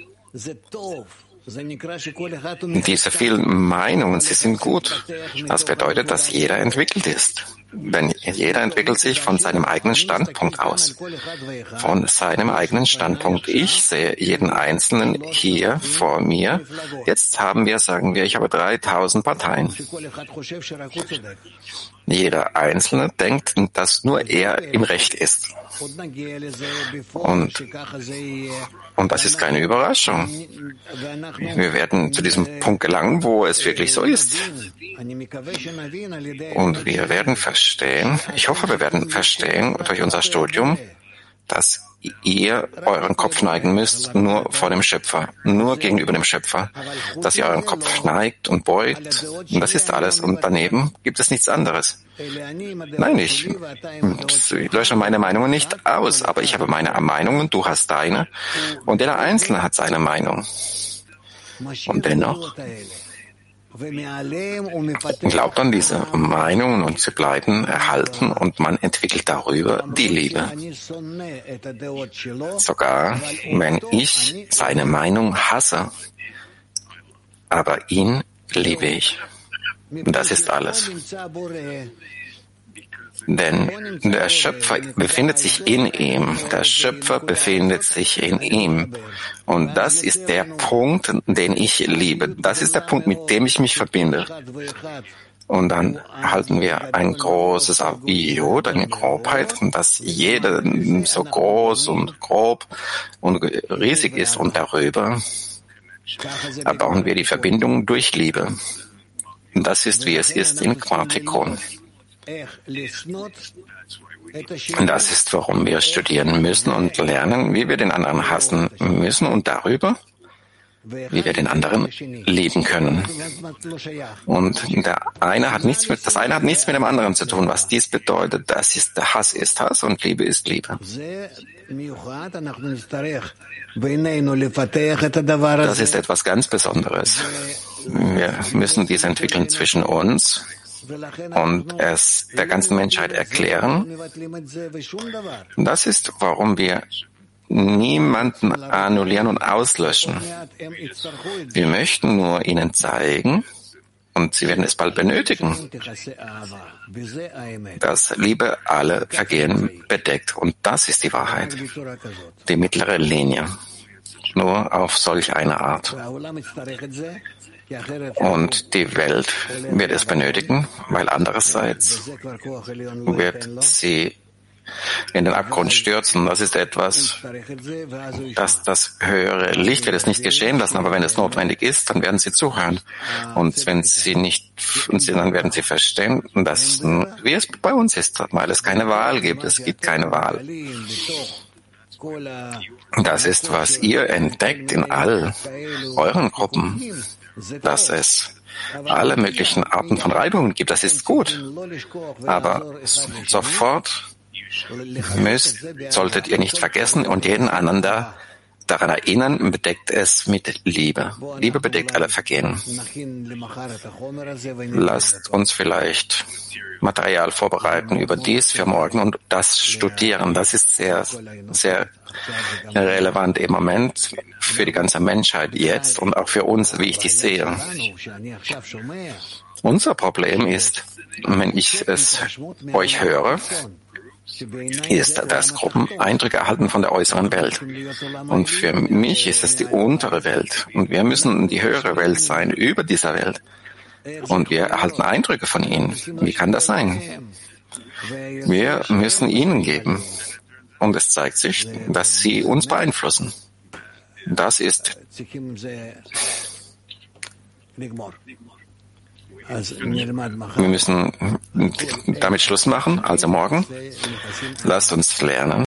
diese vielen Meinungen, sie sind gut. Das bedeutet, dass jeder entwickelt ist. Denn jeder entwickelt sich von seinem eigenen Standpunkt aus. Von seinem eigenen Standpunkt. Ich sehe jeden Einzelnen hier vor mir. Jetzt sagen wir, ich habe 3000 Parteien. Jeder Einzelne denkt, dass nur er im Recht ist. Und das ist keine Überraschung. Wir werden zu diesem Punkt gelangen, wo es wirklich so ist. Und wir werden verstehen, ich hoffe, wir werden verstehen durch unser Studium, dass ihr euren Kopf neigen müsst nur vor dem Schöpfer, nur gegenüber dem Schöpfer, dass ihr euren Kopf neigt und beugt, und das ist alles. Und daneben gibt es nichts anderes. Nein, ich lösche meine Meinungen nicht aus, aber ich habe meine Meinung, du hast deine, und jeder Einzelne hat seine Meinung. Und dennoch glaubt an diese Meinungen und sie bleiben erhalten und man entwickelt darüber die Liebe. Sogar wenn ich seine Meinung hasse, aber ihn liebe ich. Das ist alles. Denn der Schöpfer befindet sich in ihm. Der Schöpfer befindet sich in ihm. Und das ist der Punkt, den ich liebe. Das ist der Punkt, mit dem ich mich verbinde. Und dann halten wir ein großes Aviot, eine Grobheit, dass jeder so groß und grob und riesig ist. Und darüber erbauen wir die Verbindung durch Liebe. Und das ist, wie es ist in Quantikon. Und das ist, warum wir studieren müssen und lernen, wie wir den anderen hassen müssen und darüber, wie wir den anderen lieben können. Und das eine hat nichts mit dem anderen zu tun. Was dies bedeutet, das ist Hass ist Hass und Liebe ist Liebe. Das ist etwas ganz Besonderes. Wir müssen dies entwickeln zwischen uns und es der ganzen Menschheit erklären. Das ist, warum wir niemanden annullieren und auslöschen. Wir möchten nur ihnen zeigen, und sie werden es bald benötigen, dass Liebe alle Vergehen bedeckt. Und das ist die Wahrheit, die mittlere Linie. Nur auf solch eine Art. Und die Welt wird es benötigen, weil andererseits wird sie in den Abgrund stürzen. Das ist etwas, das höhere Licht wird es nicht geschehen lassen, aber wenn es notwendig ist, dann werden sie zuhören. Und wenn sie nicht, dann werden sie verstehen, dass, wie es bei uns ist, weil es keine Wahl gibt. Es gibt keine Wahl. Das ist, was ihr entdeckt in all euren Gruppen, dass es alle möglichen Arten von Reibungen gibt. Das ist gut. Aber sofort solltet ihr nicht vergessen und jeden einander daran erinnern, bedeckt es mit Liebe. Liebe bedeckt alle Vergehen. Lasst uns vielleicht Material vorbereiten über dies für morgen und das studieren. Das ist sehr, sehr relevant im Moment für die ganze Menschheit jetzt und auch für uns, wie ich dies sehe. Unser Problem ist, wenn ich es euch höre, ist, dass Gruppen Eindrücke erhalten von der äußeren Welt. Und für mich ist es die untere Welt. Und wir müssen die höhere Welt sein, über dieser Welt. Und wir erhalten Eindrücke von ihnen. Wie kann das sein? Wir müssen ihnen geben. Und es zeigt sich, dass sie uns beeinflussen. Das ist wir müssen damit Schluss machen, also morgen. Lasst uns lernen,